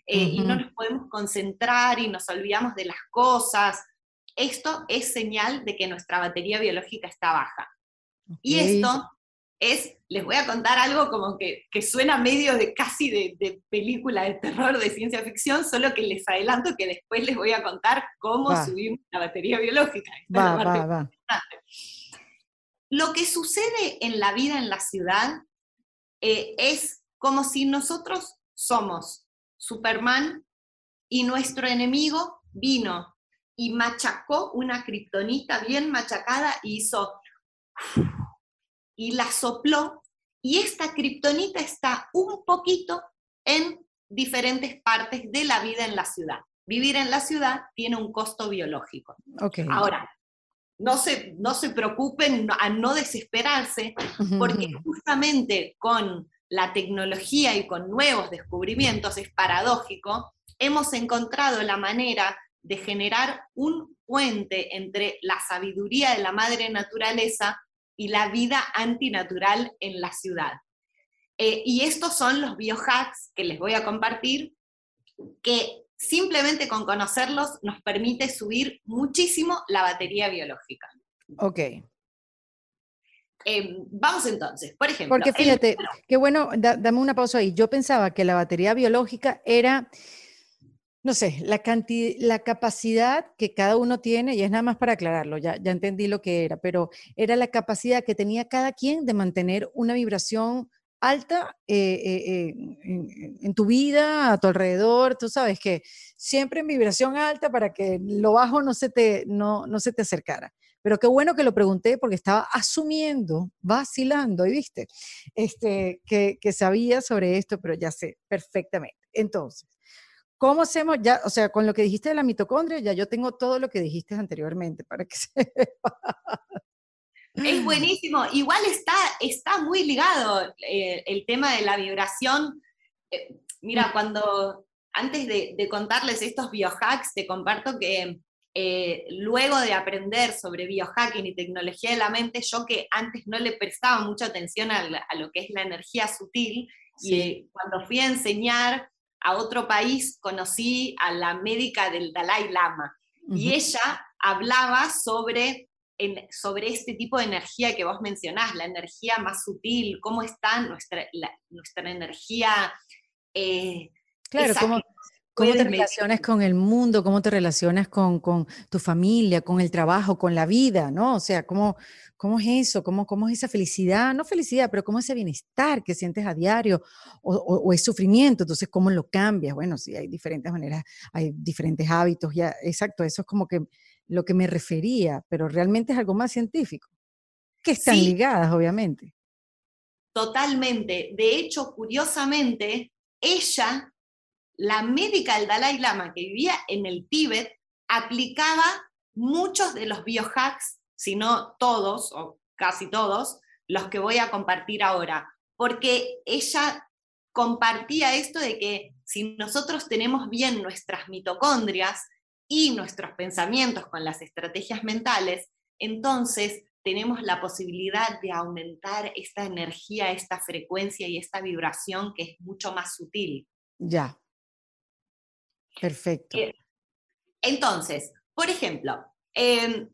eh, y no Ujú. nos podemos concentrar y nos olvidamos de las cosas. Esto es señal de que nuestra batería biológica está baja. Ok. Y esto es, les voy a contar algo como que, que suena medio de casi de, de película de terror, de ciencia ficción, solo que les adelanto que después les voy a contar cómo Va, subimos la batería biológica. Esta es va, la va, parte va. importante. Lo que sucede en la vida en la ciudad eh, es como si nosotros somos Superman y nuestro enemigo vino y machacó una kriptonita bien machacada y hizo y la sopló, y esta kriptonita está un poquito en diferentes partes de la vida en la ciudad. Vivir en la ciudad tiene un costo biológico. Ok. Ahora, no se, no se preocupen a no desesperarse, Ujú, porque ujú. justamente con la tecnología y con nuevos descubrimientos, es paradójico, hemos encontrado la manera de generar un puente entre la sabiduría de la madre naturaleza y la vida antinatural en la ciudad. Eh, y estos son los biohacks que les voy a compartir, que simplemente con conocerlos nos permite subir muchísimo la batería biológica. Ok. Eh, vamos entonces, por ejemplo, Porque el, fíjate, qué bueno, da- dame una pausa ahí. Yo pensaba que la batería biológica era, no sé, la cantidad, la capacidad que cada uno tiene, y es nada más para aclararlo, ya, ya entendí lo que era, pero era la capacidad que tenía cada quien de mantener una vibración alta eh, eh, eh, en, en tu vida, a tu alrededor, tú sabes que siempre en vibración alta para que lo bajo no se te, no, no se te acercara. Pero qué bueno que lo pregunté porque estaba asumiendo, vacilando, y viste, este, que, que sabía sobre esto, pero ya sé perfectamente. Entonces, ¿cómo hacemos ya? O sea, con lo que dijiste de la mitocondria, ya yo tengo todo lo que dijiste anteriormente para que sepa. es buenísimo, igual está, está muy ligado eh, el tema de la vibración. Eh, mira, cuando antes de, de contarles estos biohacks, te comparto que eh, luego de aprender sobre biohacking y tecnología de la mente, yo que antes no le prestaba mucha atención a, la, a lo que es la energía sutil, y Sí. eh, cuando fui a enseñar a otro país, conocí a la médica del Dalai Lama, Ujú. y ella hablaba sobre, en, sobre este tipo de energía que vos mencionás, la energía más sutil, cómo está nuestra, la, nuestra energía, eh, Claro, esa que ¿cómo, cómo te puedes medir. relacionas con el mundo? ¿Cómo te relacionas con, con tu familia, con el trabajo, con la vida? ¿No? O sea, ¿cómo, cómo es eso? ¿Cómo, cómo es esa felicidad? No felicidad, pero ¿cómo es ese bienestar que sientes a diario? ¿O, o, o es sufrimiento? Entonces, ¿cómo lo cambias? Bueno, sí, hay diferentes maneras, hay diferentes hábitos, ya, exacto, eso es como que lo que me refería, pero realmente es algo más científico, que están Sí, ligadas, obviamente. totalmente. De hecho, curiosamente, ella, la médica del Dalai Lama que vivía en el Tíbet, aplicaba muchos de los biohacks, si no todos o casi todos, los que voy a compartir ahora, porque ella compartía esto de que si nosotros tenemos bien nuestras mitocondrias y nuestros pensamientos con las estrategias mentales, entonces tenemos la posibilidad de aumentar esta energía, esta frecuencia y esta vibración que es mucho más sutil. Ya, perfecto. Eh, Entonces, por ejemplo, eh,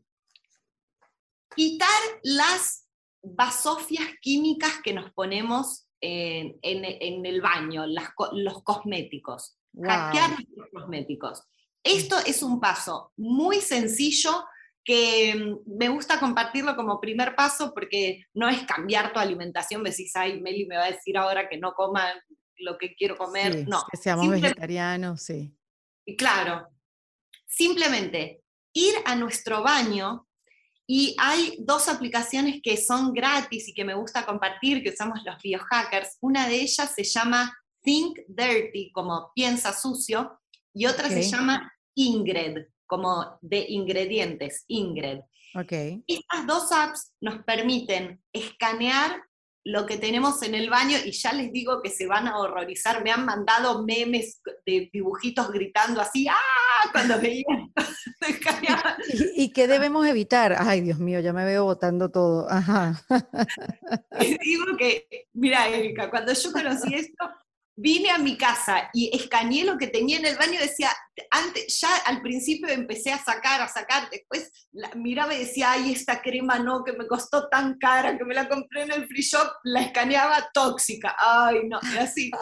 quitar las basofias químicas que nos ponemos en, en, en el baño, las, los cosméticos, hackear Wow. los cosméticos. Esto es un paso muy sencillo que me gusta compartirlo como primer paso porque no es cambiar tu alimentación, me decís, ay, Meli me va a decir ahora que no coma lo que quiero comer, Sí, no, que seamos simplemente, vegetarianos, sí. claro, simplemente ir a nuestro baño. Y hay dos aplicaciones que son gratis y que me gusta compartir, que usamos los biohackers. Una de ellas se llama Think Dirty, como piensa sucio, y otra se Ok, llama Ingred, como de ingredientes, Ingred. ok. Estas dos apps nos permiten escanear lo que tenemos en el baño y ya les digo que se van a horrorizar. Me han mandado memes de dibujitos gritando así, ¡ah! Cuando veían, ¿Y, escaneaban. y, y qué debemos evitar? Ay, Dios mío, ya me veo botando todo. Ajá. Digo que, mira, Erika, cuando yo conocí esto, vine a mi casa y escaneé lo que tenía en el baño y decía, antes, ya al principio empecé a sacar, a sacar, después la, miraba y decía, ay, esta crema no, que me costó tan cara, que me la compré en el free shop, la escaneaba tóxica, ay, no, y así.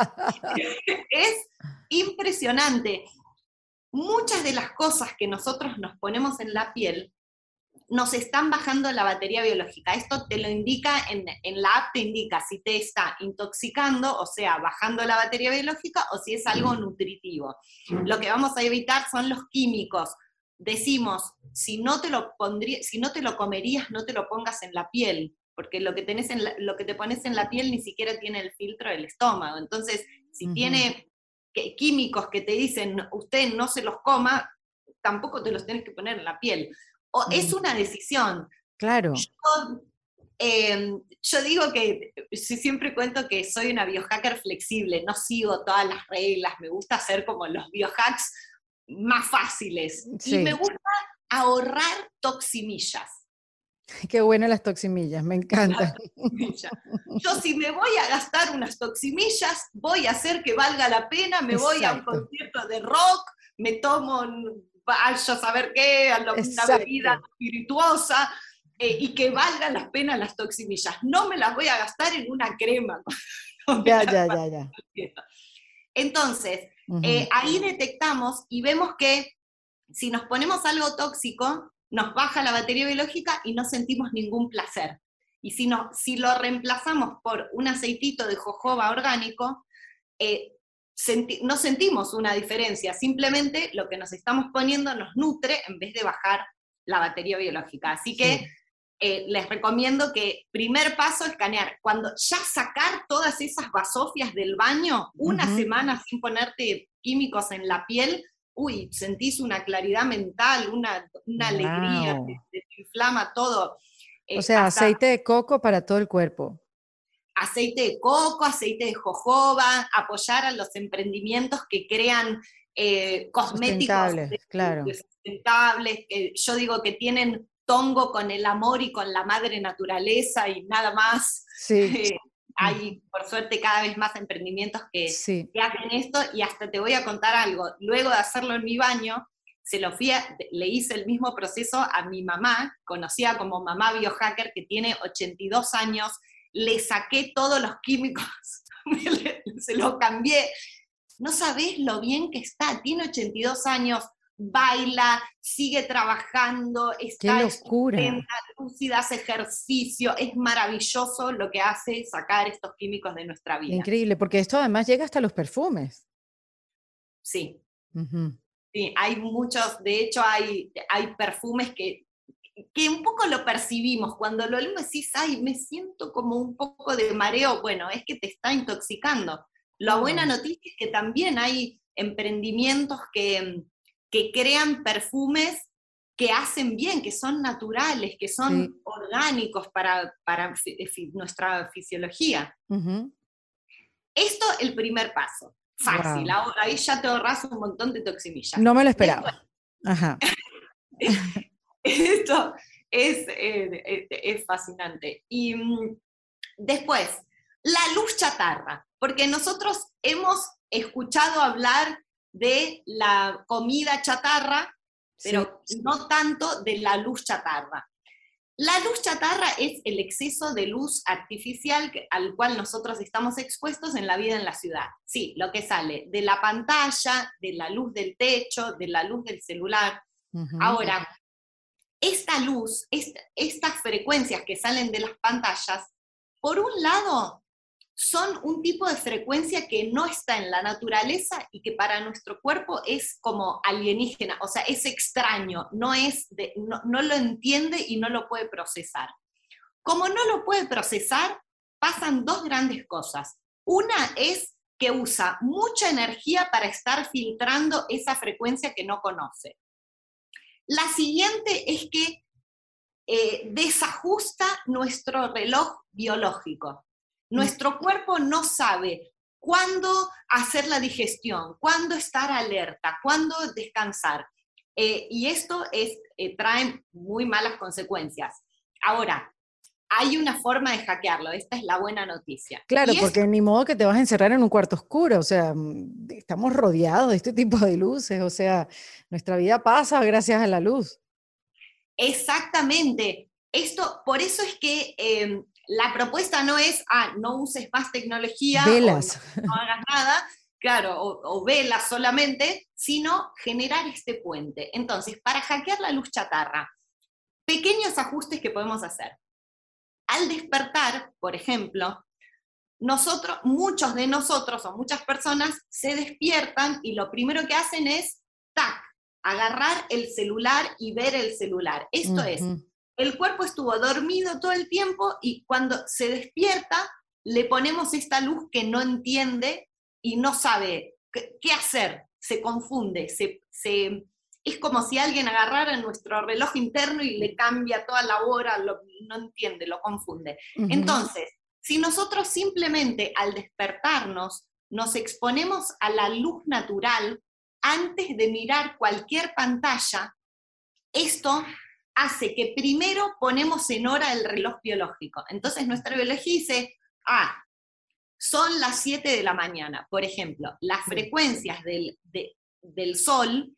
Es impresionante. Muchas de las cosas que nosotros nos ponemos en la piel nos están bajando la batería biológica. Esto te lo indica, en, en la app te indica si te está intoxicando, o sea, bajando la batería biológica, o si es algo nutritivo. Lo que vamos a evitar son los químicos. Decimos, si no te lo, pondría, si no te lo comerías, no te lo pongas en la piel, porque lo que, tenés en la, lo que te pones en la piel ni siquiera tiene el filtro del estómago. Entonces, si uh-huh. tiene que, químicos que te dicen, usted no se los coma, tampoco te los tenés que poner en la piel. O es una decisión. Claro. Yo, eh, yo digo que, siempre cuento que soy una biohacker flexible, no sigo todas las reglas, me gusta hacer como los biohacks más fáciles. Sí. Y me gusta ahorrar toximillas. Qué buenas las toximillas, me encanta. Yo si me voy a gastar unas toximillas, voy a hacer que valga la pena, me Exacto. voy a un concierto de rock, me tomo... vaya a saber qué, a lo, una bebida espirituosa, eh, y que valgan las penas las toximillas. No me las voy a gastar en una crema. No ya, ya, ya, ya. Entonces, uh-huh. eh, ahí detectamos y vemos que si nos ponemos algo tóxico, nos baja la batería biológica y no sentimos ningún placer. Y si, no, si lo reemplazamos por un aceitito de jojoba orgánico, eh, Senti- no sentimos una diferencia, simplemente lo que nos estamos poniendo nos nutre en vez de bajar la batería biológica. Así que sí. eh, les recomiendo que primer paso es escanear. Cuando ya sacar todas esas basofias del baño, una uh-huh. semana sin ponerte químicos en la piel, uy, sentís una claridad mental, una, una wow. alegría, te, te inflama todo. Eh, o sea, hasta, aceite de coco para todo el cuerpo. Aceite de coco, aceite de jojoba, apoyar a los emprendimientos que crean eh, cosméticos sustentables, claro. sustentables, que yo digo que tienen tongo con el amor y con la madre naturaleza y nada más. Sí. Eh, hay, por suerte, cada vez más emprendimientos que, sí. que hacen esto, y hasta te voy a contar algo. Luego de hacerlo en mi baño, se lo fui a, le hice el mismo proceso a mi mamá, conocida como mamá biohacker, que tiene ochenta y dos años, le saqué todos los químicos, se los cambié. No sabés lo bien que está, tiene ochenta y dos años, baila, sigue trabajando, está ¡qué locura! lúcida, hace ejercicio, es maravilloso lo que hace sacar estos químicos de nuestra vida. Increíble, porque esto además llega hasta los perfumes. Sí, uh-huh. sí, hay muchos, de hecho hay, hay perfumes que que un poco lo percibimos, cuando lo olemos decís, ay, me siento como un poco de mareo, bueno, es que te está intoxicando. La oh. buena noticia es que también hay emprendimientos que, que crean perfumes que hacen bien, que son naturales, que son sí. orgánicos para, para fi, nuestra fisiología. Uh-huh. Esto es el primer paso, fácil, wow. ahora, ahí ya te ahorras un montón de toximillas. No me lo esperaba. Después, Ajá. Esto es, eh, es fascinante. Y um, después, la luz chatarra, porque nosotros hemos escuchado hablar de la comida chatarra, pero sí. no tanto de la luz chatarra. La luz chatarra es el exceso de luz artificial que, al cual nosotros estamos expuestos en la vida en la ciudad. Sí, lo que sale de la pantalla, de la luz del techo, de la luz del celular. Uh-huh. Ahora, esta luz, esta, estas frecuencias que salen de las pantallas, por un lado, son un tipo de frecuencia que no está en la naturaleza y que para nuestro cuerpo es como alienígena, o sea, es extraño, no, es de, no, no lo entiende y no lo puede procesar. Como no lo puede procesar, pasan dos grandes cosas. Una es que usa mucha energía para estar filtrando esa frecuencia que no conoce. La siguiente es que eh, desajusta nuestro reloj biológico. Nuestro cuerpo no sabe cuándo hacer la digestión, cuándo estar alerta, cuándo descansar. Eh, y esto es, eh, trae muy malas consecuencias. Ahora, hay una forma de hackearlo, esta es la buena noticia. Claro, Y porque esto, ni modo que te vas a encerrar en un cuarto oscuro, o sea, mm, estamos rodeados de este tipo de luces, o sea, nuestra vida pasa gracias a la luz. exactamente, esto, por eso es que eh, la propuesta no es, ah, no uses más tecnología o no, Velas. no hagas nada, claro, o, o velas solamente, sino generar este puente. Entonces, para hackear la luz chatarra, pequeños ajustes que podemos hacer. Al despertar, por ejemplo, nosotros, muchos de nosotros o muchas personas se despiertan y lo primero que hacen es, tac, agarrar el celular y ver el celular. Esto es, Ujú. el cuerpo estuvo dormido todo el tiempo y cuando se despierta le ponemos esta luz que no entiende y no sabe qué, qué hacer, se confunde, se, se, es como si alguien agarrara nuestro reloj interno y le cambia toda la hora, lo, no entiende, lo confunde. Ujú. Entonces, si nosotros simplemente al despertarnos nos exponemos a la luz natural antes de mirar cualquier pantalla, esto hace que primero ponemos en hora el reloj biológico. Entonces nuestra biología dice, ah, son las siete de la mañana, por ejemplo, las Sí. frecuencias del, de, del sol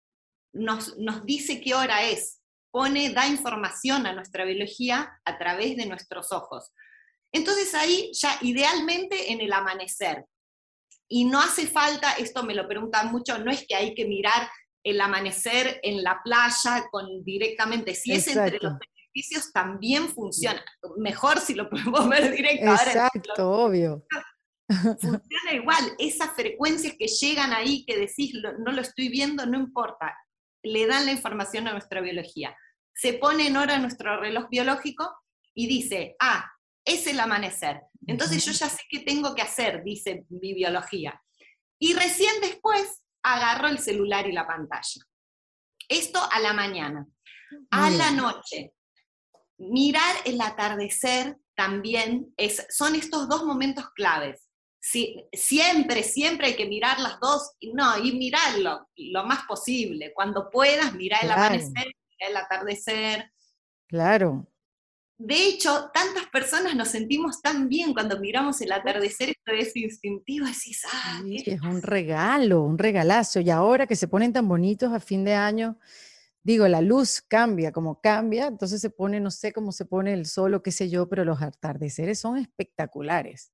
nos, nos dice qué hora es, pone, da información a nuestra biología a través de nuestros ojos. Entonces ahí ya idealmente en el amanecer, y no hace falta, esto me lo preguntan mucho, no es que hay que mirar el amanecer en la playa con, directamente, si es entre los Exacto, edificios también funciona, mejor si lo podemos ver directo, ahora entre los exacto, obvio. funciona igual, esas frecuencias que llegan ahí, que decís, lo, no lo estoy viendo, no importa, le dan la información a nuestra biología. Se pone en hora nuestro reloj biológico y dice, ah, es el amanecer. Entonces yo Ujú. ya sé qué tengo que hacer, dice mi biología. Y recién después agarro el celular y la pantalla. Esto a la mañana. Muy A la bien. noche, mirar el atardecer también es, son estos dos momentos claves. Si, siempre, siempre hay que mirar las dos, no, y mirarlo lo más posible. Cuando puedas, mirar el Claro, amanecer, mirar el atardecer. claro. De hecho, tantas personas nos sentimos tan bien cuando miramos el Uf, atardecer, esto es instintivo, decís, ah, sí, qué es un placer. regalo, un regalazo. Y ahora que se ponen tan bonitos a fin de año, digo, la luz cambia, como cambia, entonces se pone, no sé cómo se pone el sol o qué sé yo, pero los atardeceres son espectaculares.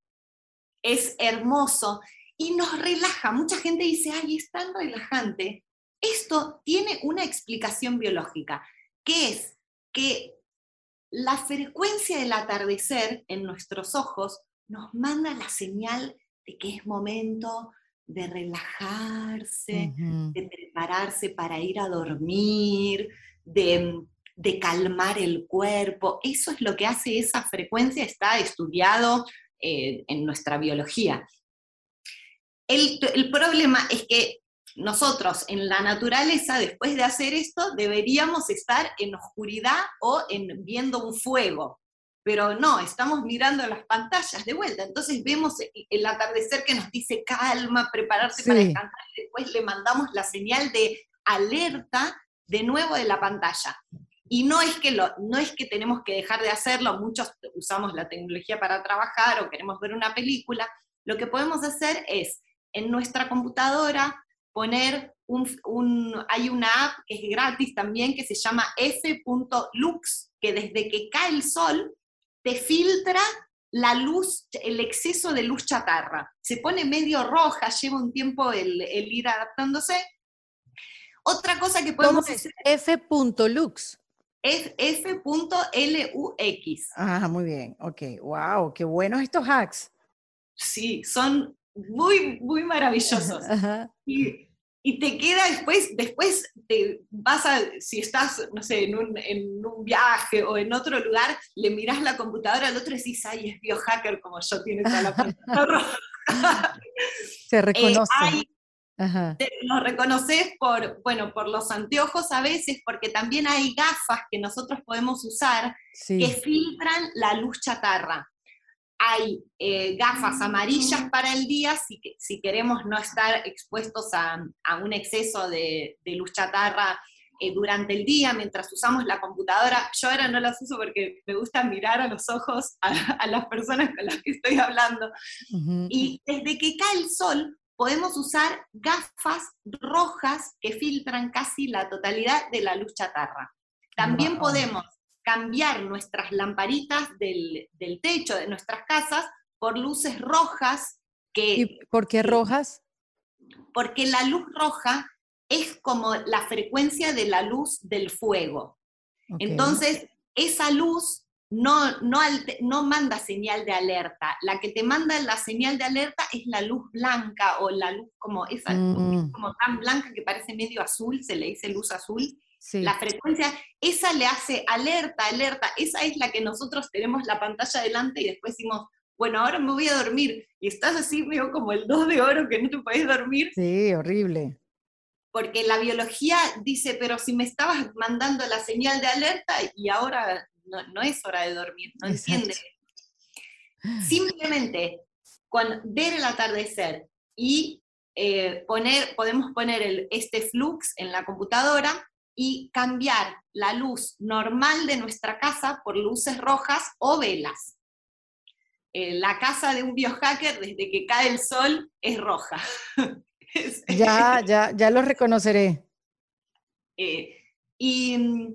Es hermoso y nos relaja. Mucha gente dice, ay, es tan relajante. Esto tiene una explicación biológica, que es que la frecuencia del atardecer en nuestros ojos nos manda la señal de que es momento de relajarse, Ujú. de prepararse para ir a dormir, de, de calmar el cuerpo. Eso es lo que hace esa frecuencia, está estudiado eh, en nuestra biología. El, el problema es que nosotros en la naturaleza, después de hacer esto, deberíamos estar en oscuridad o en, viendo un fuego. Pero no, estamos mirando las pantallas de vuelta. Entonces vemos el atardecer que nos dice calma, prepararse para Sí, descansar, y después le mandamos la señal de alerta de nuevo de la pantalla. Y no es, que lo, no es que tenemos que dejar de hacerlo, muchos usamos la tecnología para trabajar o queremos ver una película. Lo que podemos hacer es en nuestra computadora poner un, un, hay una app que es gratis también que se llama f punto lux, que desde que cae el sol te filtra la luz, el exceso de luz chatarra. Se pone medio roja, lleva un tiempo el, el ir adaptándose. Otra cosa que ¿cómo podemos es? hacer F.lux. es f punto lux. Ah, muy bien, ok, wow, qué buenos estos hacks. Sí, son muy, muy maravillosos. Ajá. Y, y te queda después, después te vas a, si estás, no sé, en un, en un viaje o en otro lugar, le mirás la computadora al otro y decís, ay, es biohacker como yo, tiene toda la pantalla roja. Se eh, reconoce. hay, Ajá, Los reconoces por, bueno, por los anteojos a veces, porque también hay gafas que nosotros podemos usar que sí. filtran la luz chatarra. Hay eh, gafas amarillas para el día si, si queremos no estar expuestos a, a un exceso de, de luz chatarra eh, durante el día, mientras usamos la computadora. Yo ahora no las uso porque me gusta mirar a los ojos a, a las personas con las que estoy hablando. Uh-huh. Y desde que cae el sol, podemos usar gafas rojas que filtran casi la totalidad de la luz chatarra. También wow. podemos cambiar nuestras lamparitas del, del techo de nuestras casas por luces rojas. Que, ¿Y por qué rojas? Porque la luz roja es como la frecuencia de la luz del fuego. Okay. Entonces, esa luz no, no, alte, no manda señal de alerta. La que te manda la señal de alerta es la luz blanca, o la luz como esa, mm. como tan blanca que parece medio azul, se le dice luz azul. Sí. La frecuencia, esa le hace alerta, alerta. Esa es la que nosotros tenemos la pantalla delante y después decimos, bueno, ahora me voy a dormir, y estás así medio como el dos de oro que no te podés dormir. Sí, horrible. Porque la biología dice, pero si me estabas mandando la señal de alerta y ahora no, no es hora de dormir, no entiende. Simplemente con ver el atardecer y eh, poner, podemos poner el, este flux en la computadora y cambiar la luz normal de nuestra casa por luces rojas o velas. Eh, la casa de un biohacker, desde que cae el sol, es roja. Ya, ya, ya lo reconoceré. Eh, y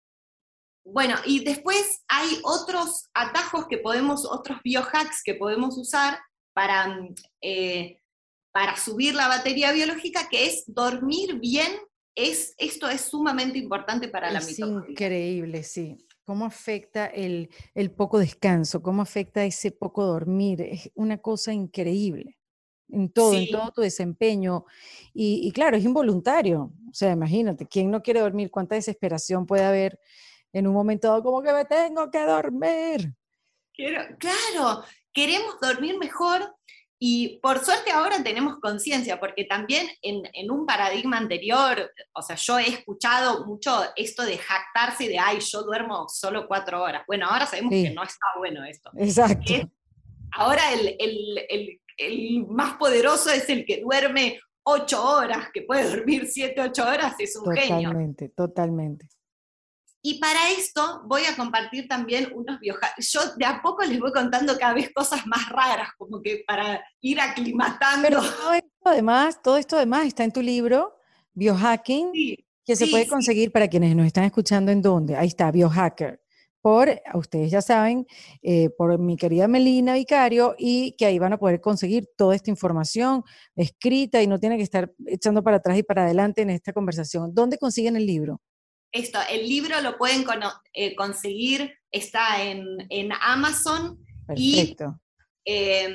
bueno, y después hay otros atajos que podemos, otros biohacks que podemos usar para, eh, para subir la batería biológica, que es dormir bien. Es, esto es sumamente importante para la mitocondria. Es increíble, sí. ¿Cómo afecta el, el poco descanso? ¿Cómo afecta ese poco dormir? Es una cosa increíble en todo, sí. en todo tu desempeño. Y, y claro, es involuntario. O sea, imagínate, ¿quién no quiere dormir? ¿Cuánta desesperación puede haber en un momento dado como que me tengo que dormir? Quiero, claro, queremos dormir mejor. Y por suerte ahora tenemos conciencia, porque también en, en un paradigma anterior, o sea, yo he escuchado mucho esto de jactarse de, ay, yo duermo solo cuatro horas. Bueno, ahora sabemos sí. que no está bueno esto. Exacto. Que ahora el, el, el, el más poderoso es el que duerme ocho horas, que puede dormir siete, ocho horas, es un totalmente, genio. Totalmente, totalmente. Y para esto voy a compartir también unos biohacks. Yo de a poco les voy contando cada vez cosas más raras, como que para ir aclimatando. Pero todo esto además, todo esto además está en tu libro, Biohacking, sí, que se sí, puede conseguir sí. para quienes nos están escuchando en dónde. Ahí está, Biohacker. Por, ustedes ya saben, eh, por mi querida Melina Vicario, y que ahí van a poder conseguir toda esta información escrita y no tienen que estar echando para atrás y para adelante en esta conversación. ¿Dónde consiguen el libro? Esto, el libro lo pueden con, eh, conseguir, está en, en Amazon. Perfecto. Y eh,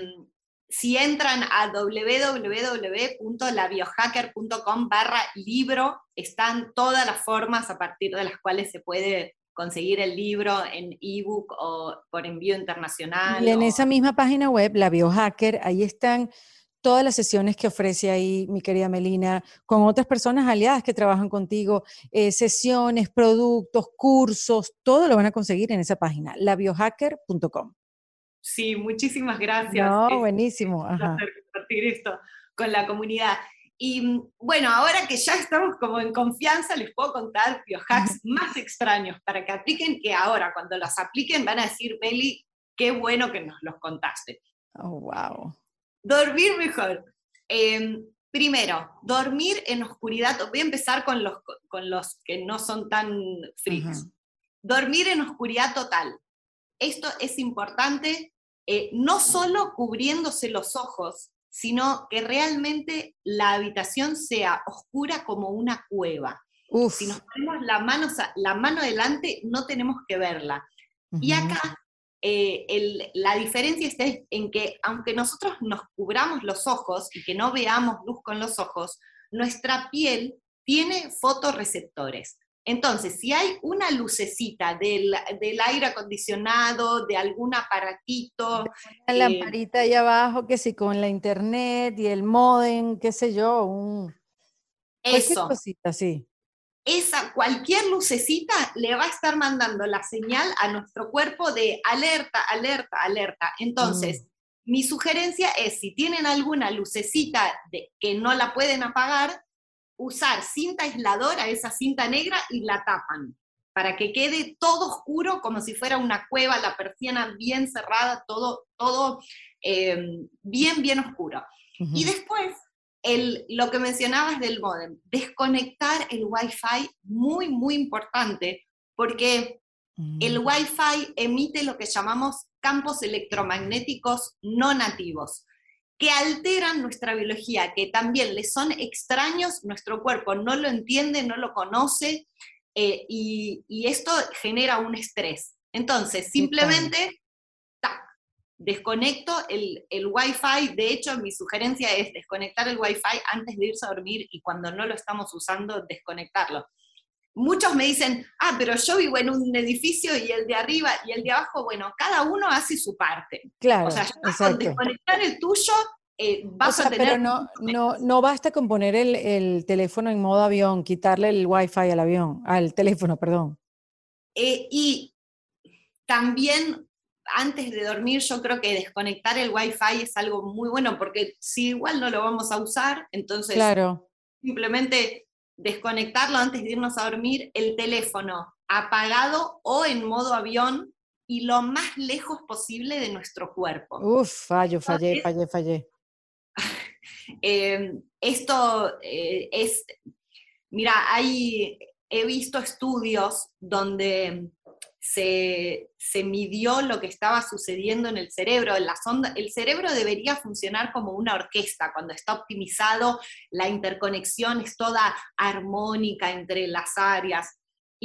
si entran a w w w punto la biohacker punto com barra libro, están todas las formas a partir de las cuales se puede conseguir el libro en ebook o por envío internacional. Y en o... esa misma página web, La Biohacker, ahí están todas las sesiones que ofrece ahí mi querida Melina, con otras personas aliadas que trabajan contigo, eh, sesiones, productos, cursos, todo lo van a conseguir en esa página, la biohacker punto com. Sí, muchísimas gracias. No, es, buenísimo. Es un placer compartir esto con la comunidad. Y bueno, ahora que ya estamos como en confianza, les puedo contar biohacks más extraños para que apliquen, que ahora cuando los apliquen van a decir, Meli, qué bueno que nos los contaste. Oh, wow. Dormir mejor. Eh, primero, dormir en oscuridad. Voy a empezar con los, con los que no son tan freaks. Uh-huh. Dormir en oscuridad total. Esto es importante, eh, no solo cubriéndose los ojos, sino que realmente la habitación sea oscura como una cueva. Uf. Si nos ponemos la mano, la mano delante, no tenemos que verla. Uh-huh. Y acá Eh, el, la diferencia está en que aunque nosotros nos cubramos los ojos y que no veamos luz con los ojos, nuestra piel tiene fotorreceptores. Entonces, si hay una lucecita del, del aire acondicionado, de algún aparatito... Una eh, lamparita ahí abajo, que sí, con la internet y el módem, qué sé yo, un... Eso. Cualquier cosita, sí. Esa, cualquier lucecita le va a estar mandando la señal a nuestro cuerpo de alerta, alerta, alerta. Entonces, mm. mi sugerencia es, si tienen alguna lucecita de, que no la pueden apagar, usar cinta aisladora, esa cinta negra, y la tapan, para que quede todo oscuro, como si fuera una cueva, la persiana bien cerrada, todo, todo eh, bien, bien oscuro. Uh-huh. Y después, el, lo que mencionabas del módem, desconectar el Wi-Fi, muy, muy importante, porque uh-huh. el Wi-Fi emite lo que llamamos campos electromagnéticos no nativos, que alteran nuestra biología, que también le son extraños, nuestro cuerpo no lo entiende, no lo conoce, eh, y, y esto genera un estrés. Entonces, simplemente, tac, desconecto el, el Wi-Fi. De hecho, mi sugerencia es desconectar el Wi-Fi antes de irse a dormir, y cuando no lo estamos usando, desconectarlo. Muchos me dicen, ah, pero yo vivo en un edificio y el de arriba y el de abajo, bueno, cada uno hace su parte. Claro, o sea, ya con desconectar el tuyo, eh, vas o sea, a tener... Pero no, no, no basta con poner el, el teléfono en modo avión, quitarle el Wi-Fi al avión, al teléfono, perdón. Eh, y también, antes de dormir, yo creo que desconectar el Wi-Fi es algo muy bueno, porque si igual no lo vamos a usar, entonces claro. simplemente desconectarlo antes de irnos a dormir, el teléfono apagado o en modo avión y lo más lejos posible de nuestro cuerpo. Uf, fallo, fallé, fallé, fallé. Eh, esto eh, es, mira, hay, he visto estudios donde se, se midió lo que estaba sucediendo en el cerebro, en la sonda. El cerebro debería funcionar como una orquesta, cuando está optimizado, la interconexión es toda armónica entre las áreas,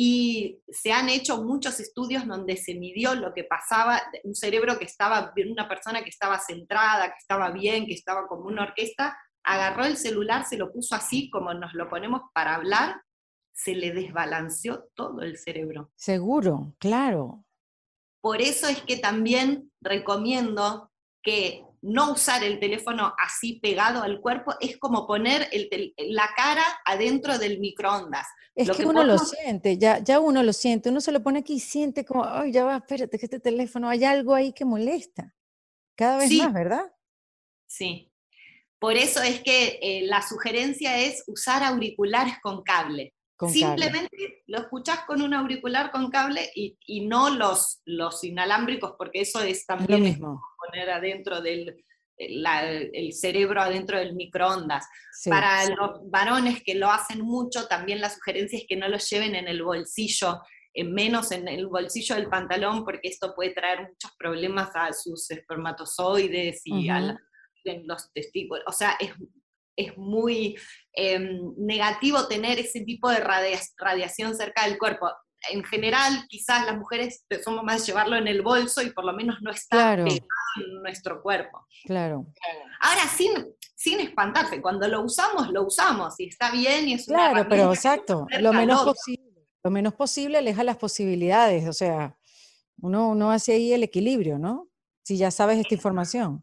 y se han hecho muchos estudios donde se midió lo que pasaba, un cerebro que estaba, una persona que estaba centrada, que estaba bien, que estaba como una orquesta, agarró el celular, se lo puso así como nos lo ponemos para hablar, se le desbalanceó todo el cerebro. Seguro, claro. Por eso es que también recomiendo que no usar el teléfono así pegado al cuerpo es como poner el la cara adentro del microondas. Es lo que, que uno podemos... lo siente, ya, ya uno lo siente, uno se lo pone aquí y siente como, ay, ya va, espérate, que este teléfono, hay algo ahí que molesta. Cada vez sí, más, ¿verdad? Sí. Por eso es que eh, la sugerencia es usar auriculares con cable. Con Simplemente cable. lo escuchás con un auricular con cable y, y no los, los inalámbricos, porque eso es también lo es mismo. poner adentro del la, el cerebro adentro del microondas. Sí, Para sí. los varones que lo hacen mucho, también la sugerencia es que no lo lleven en el bolsillo, eh, menos en el bolsillo del pantalón, porque esto puede traer muchos problemas a sus espermatozoides y uh-huh. a la, en los testículos. O sea, es, es muy eh, negativo tener ese tipo de radia radiación cerca del cuerpo. En general, quizás las mujeres somos más de llevarlo en el bolso y por lo menos no está claro. pegado en nuestro cuerpo. Claro. Ahora, sin, sin espantarse, cuando lo usamos, lo usamos y está bien y es claro, una herramienta. Pero exacto, lo menos posible, lo menos posible aleja las posibilidades, o sea, uno, uno hace ahí el equilibrio, ¿no? Si ya sabes esta información.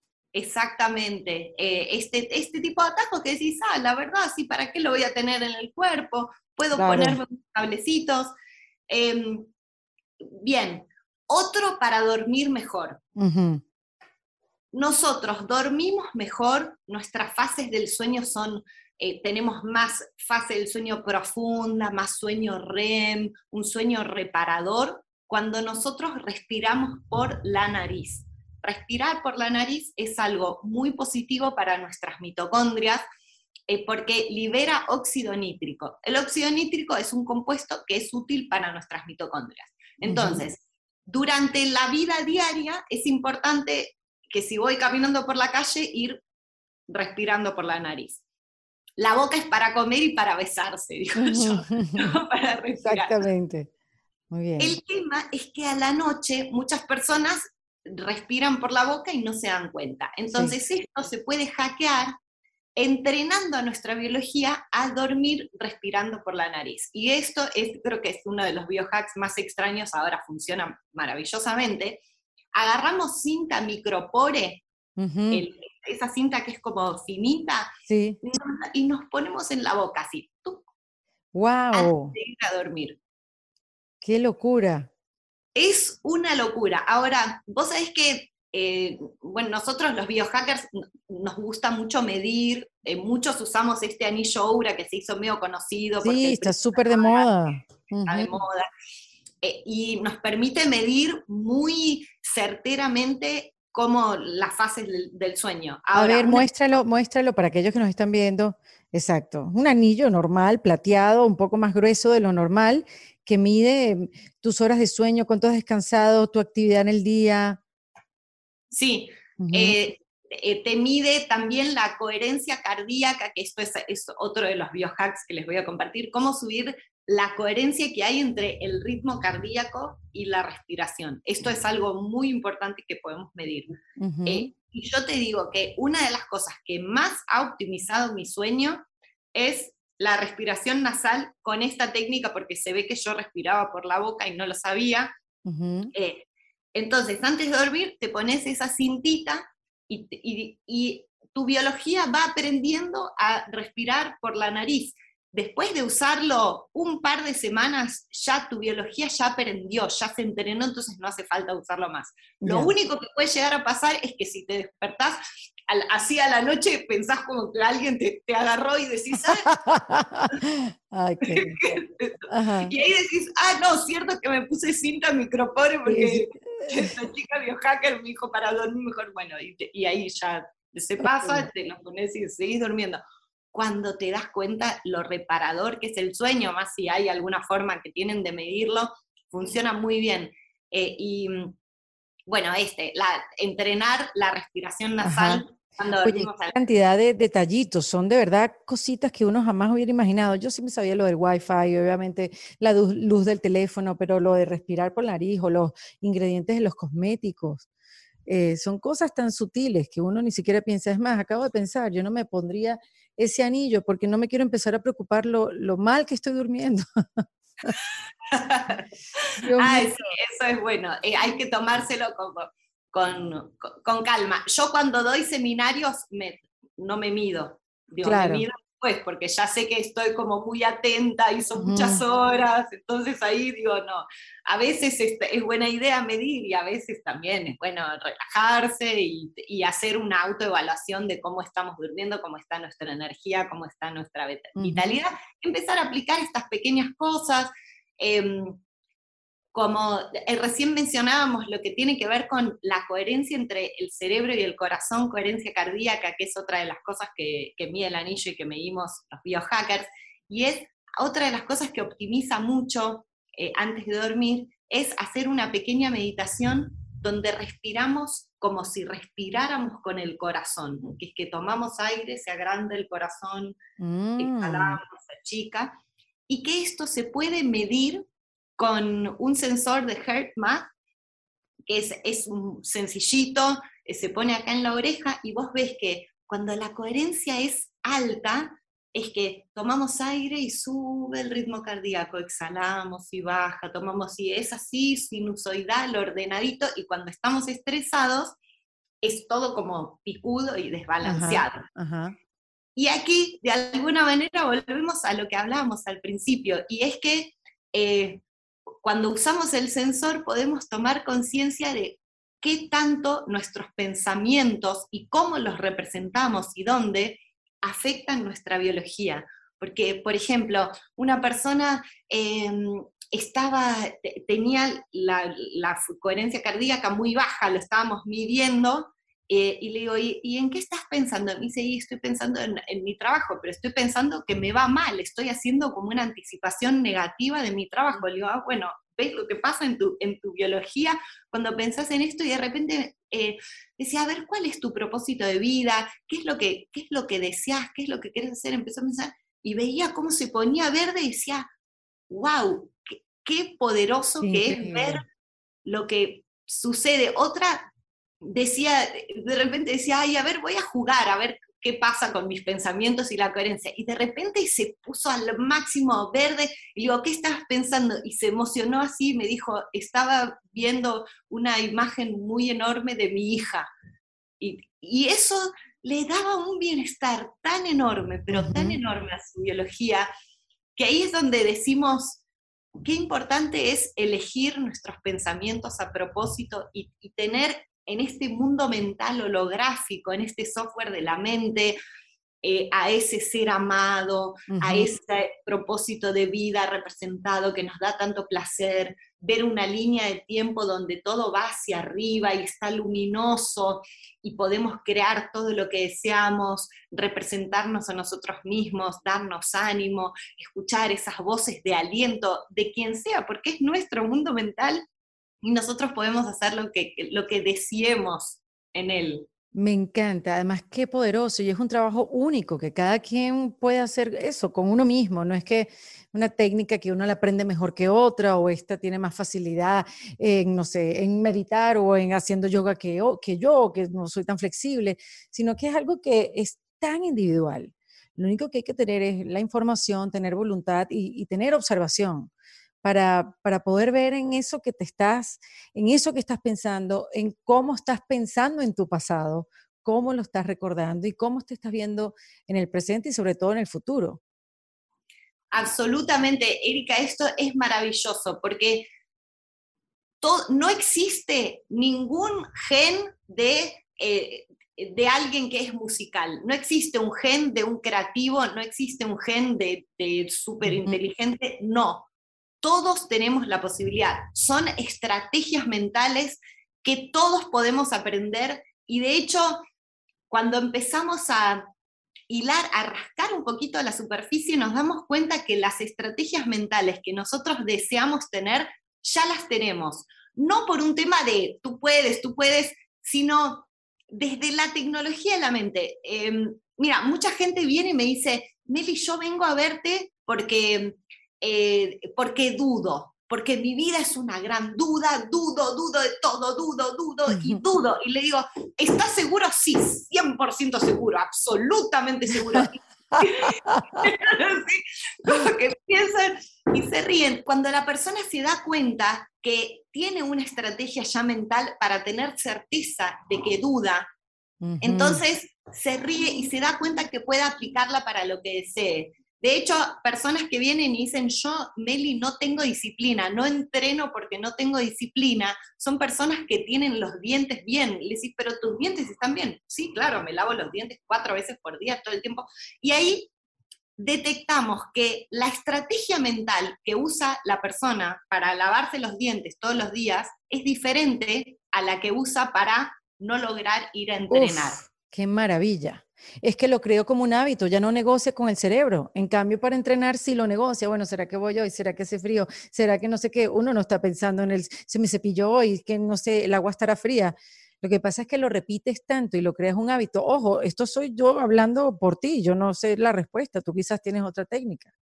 Exactamente. Eh, este, este tipo de atajos que decís, ah, la verdad, sí, ¿para qué lo voy a tener en el cuerpo? Puedo claro. ponerme unos cablecitos. Eh, bien, otro para dormir mejor. Uh-huh. Nosotros dormimos mejor, nuestras fases del sueño son, eh, tenemos más fase del sueño profunda, más sueño R E M, un sueño reparador, cuando nosotros respiramos por la nariz. Respirar por la nariz es algo muy positivo para nuestras mitocondrias, eh, porque libera óxido nítrico. El óxido nítrico es un compuesto que es útil para nuestras mitocondrias. Entonces, uh-huh. durante la vida diaria es importante que si voy caminando por la calle, ir respirando por la nariz. La boca es para comer y para besarse, digo uh-huh. yo, no para respirar. Exactamente. Muy bien. El tema es que a la noche muchas personas respiran por la boca y no se dan cuenta. Entonces sí. esto se puede hackear entrenando a nuestra biología a dormir respirando por la nariz. Y esto es, creo que es uno de los biohacks más extraños, ahora funciona maravillosamente. Agarramos cinta micropore, uh-huh. el, esa cinta que es como finita, sí. y, nos, y nos ponemos en la boca así, ¡tuc! ¡Wow! Antes de ir a dormir. ¡Qué locura! Es una locura. Ahora, vos sabés que eh, bueno, nosotros los biohackers nos gusta mucho medir, eh, muchos usamos este anillo Oura que se hizo medio conocido porque Sí, el está precio súper de moda. está de Ujú. moda, eh, y nos permite medir muy certeramente como las fases del, del sueño. A Ahora, ver, una, muéstralo, muéstralo para aquellos que nos están viendo. Exacto. Un anillo normal, plateado, un poco más grueso de lo normal, que mide mm, tus horas de sueño, cuánto has descansado, tu actividad en el día. sí, Ujú, eh, eh, te mide también la coherencia cardíaca, que esto es, es otro de los biohacks que les voy a compartir, cómo subir la coherencia que hay entre el ritmo cardíaco y la respiración. Esto es algo muy importante que podemos medir. ujú. Eh, y yo te digo que una de las cosas que más ha optimizado mi sueño es la respiración nasal con esta técnica, porque se ve que yo respiraba por la boca y no lo sabía. Ujú. Eh, entonces, antes de dormir, te pones esa cintita y, y, y tu biología va aprendiendo a respirar por la nariz. Después de usarlo un par de semanas, ya tu biología ya aprendió, ya se entrenó, entonces no hace falta usarlo más. Lo Ya. único que puede llegar a pasar es que si te despertás al, así a la noche, pensás como que alguien te, te agarró y decís, Ay, qué risa. Ajá. y ahí decís, ah, no, cierto que me puse cinta micropore Sí, sí. porque esta chica biohacker me dijo para dormir mejor. Bueno, y, te, y ahí ya se pasa, te lo pones y seguís durmiendo. Cuando te das cuenta lo reparador que es el sueño, más si hay alguna forma que tienen de medirlo, funciona muy bien. Eh, y bueno, este, la, entrenar la respiración Ajá. nasal cuando Oye, dormimos qué al... cantidad de detallitos, son de verdad cositas que uno jamás hubiera imaginado. Yo sí me sabía lo del wifi, obviamente la du- luz del teléfono, pero lo de respirar por la nariz o los ingredientes de los cosméticos, eh, son cosas tan sutiles que uno ni siquiera piensa. Es más, acabo de pensar, yo no me pondría ese anillo porque no me quiero empezar a preocupar lo, lo mal que estoy durmiendo. Dios Ay, mío. sí, eso es bueno. Eh, hay que tomárselo con, con, con, con calma. Yo cuando doy seminarios me, no me mido, digo, me Claro. mido después, porque ya sé que estoy como muy atenta y son muchas Ujú, horas, entonces ahí digo, no, a veces es, es buena idea medir y a veces también es bueno relajarse y, y hacer una autoevaluación de cómo estamos durmiendo, cómo está nuestra energía, cómo está nuestra ujú. vitalidad, empezar a aplicar estas pequeñas cosas. Eh, como eh, recién mencionábamos lo que tiene que ver con la coherencia entre el cerebro y el corazón, coherencia cardíaca, que es otra de las cosas que, que mide el anillo y que medimos los biohackers, y es otra de las cosas que optimiza mucho eh, antes de dormir, es hacer una pequeña meditación donde respiramos como si respiráramos con el corazón, que es que tomamos aire, se agranda el corazón, Mm, exhalamos, se achica, y que esto se puede medir con un sensor de HeartMath, que es, es un sencillito, eh, se pone acá en la oreja y vos ves que cuando la coherencia es alta, es que tomamos aire y sube el ritmo cardíaco, exhalamos y baja, tomamos y es así, sinusoidal, ordenadito, y cuando estamos estresados es todo como picudo y ajá, desbalanceado. ajá. Y aquí, de alguna manera, volvemos a lo que hablábamos al principio, y es que eh, cuando usamos el sensor podemos tomar conciencia de qué tanto nuestros pensamientos y cómo los representamos y dónde afectan nuestra biología. Porque, por ejemplo, una persona eh, estaba, tenía la, la coherencia cardíaca muy baja, lo estábamos midiendo, eh, y le digo, ¿y, ¿y en qué estás pensando? Me dice, y estoy pensando en, en mi trabajo, pero estoy pensando que me va mal, estoy haciendo como una anticipación negativa de mi trabajo. Le digo, ah, bueno, ¿ves lo que pasa en tu, en tu biología cuando pensás en esto? Y de repente eh, decía, a ver, ¿cuál es tu propósito de vida? ¿Qué es lo que, qué es lo que deseas? ¿Qué es lo que quieres hacer? Empezó a pensar y veía cómo se ponía verde y decía, wow, qué, qué Qué poderoso que es ver increíble. lo que sucede. Otra decía, de repente decía, ay, a ver, voy a jugar, a ver qué pasa con mis pensamientos y la coherencia. Y de repente se puso al máximo verde y le digo, ¿qué estás pensando? Y se emocionó así, me dijo, estaba viendo una imagen muy enorme de mi hija. Y, y eso le daba un bienestar tan enorme, pero tan Ujú. enorme a su biología, que ahí es donde decimos, qué importante es elegir nuestros pensamientos a propósito y, y tener en este mundo mental holográfico, en este software de la mente, eh, a ese ser amado, uh-huh. a ese propósito de vida representado que nos da tanto placer, ver una línea de tiempo donde todo va hacia arriba y está luminoso y podemos crear todo lo que deseamos, representarnos a nosotros mismos, darnos ánimo, escuchar esas voces de aliento de quien sea, porque es nuestro mundo mental y nosotros podemos hacer lo que, lo que deseemos en él. Me encanta, además qué poderoso, y es un trabajo único, que cada quien puede hacer eso con uno mismo, no es que una técnica que uno la aprende mejor que otra, o esta tiene más facilidad en, no sé, en meditar o en haciendo yoga que, que yo, que no soy tan flexible, sino que es algo que es tan individual. Lo único que hay que tener es la información, tener voluntad y, y tener observación. Para, para poder ver en eso que te estás, en eso que estás pensando, en cómo estás pensando en tu pasado, cómo lo estás recordando y cómo te estás viendo en el presente y sobre todo en el futuro. Absolutamente, Erika, esto es maravilloso porque todo, no existe ningún gen de... Eh, de alguien que es musical. No existe un gen de un creativo, no existe un gen de, de súper inteligente, uh-huh. no. Todos tenemos la posibilidad. Son estrategias mentales que todos podemos aprender y de hecho, cuando empezamos a hilar, a rascar un poquito la superficie, nos damos cuenta que las estrategias mentales que nosotros deseamos tener, ya las tenemos. No por un tema de tú puedes, tú puedes, sino desde la tecnología de la mente. Eh, mira, mucha gente viene y me dice, Meli, yo vengo a verte porque... Eh, porque dudo, porque mi vida es una gran duda, dudo, dudo de todo, dudo, dudo y dudo. Y le digo, ¿estás seguro? Sí, cien por ciento seguro, absolutamente seguro. Sí, como que piensan y se ríen. Cuando la persona se da cuenta que tiene una estrategia ya mental para tener certeza de que duda, uh-huh. entonces se ríe y se da cuenta que puede aplicarla para lo que desee. De hecho, personas que vienen y dicen, yo, Meli, no tengo disciplina, no entreno porque no tengo disciplina, son personas que tienen los dientes bien. Le decís, pero tus dientes están bien. Sí, claro, me lavo los dientes cuatro veces por día, todo el tiempo. Y ahí detectamos que la estrategia mental que usa la persona para lavarse los dientes todos los días es diferente a la que usa para no lograr ir a entrenar. Uf, ¡qué maravilla! Es que lo creo como un hábito, ya no negocia con el cerebro. En cambio, para entrenar sí lo negocia. Bueno, ¿será que voy hoy? ¿Será que hace frío? ¿Será que no sé qué? Uno no está pensando en el, se me cepilló hoy, que no sé, el agua estará fría. Lo que pasa es que lo repites tanto y lo creas un hábito. Ojo, esto soy yo hablando por ti, yo no sé la respuesta, tú quizás tienes otra técnica.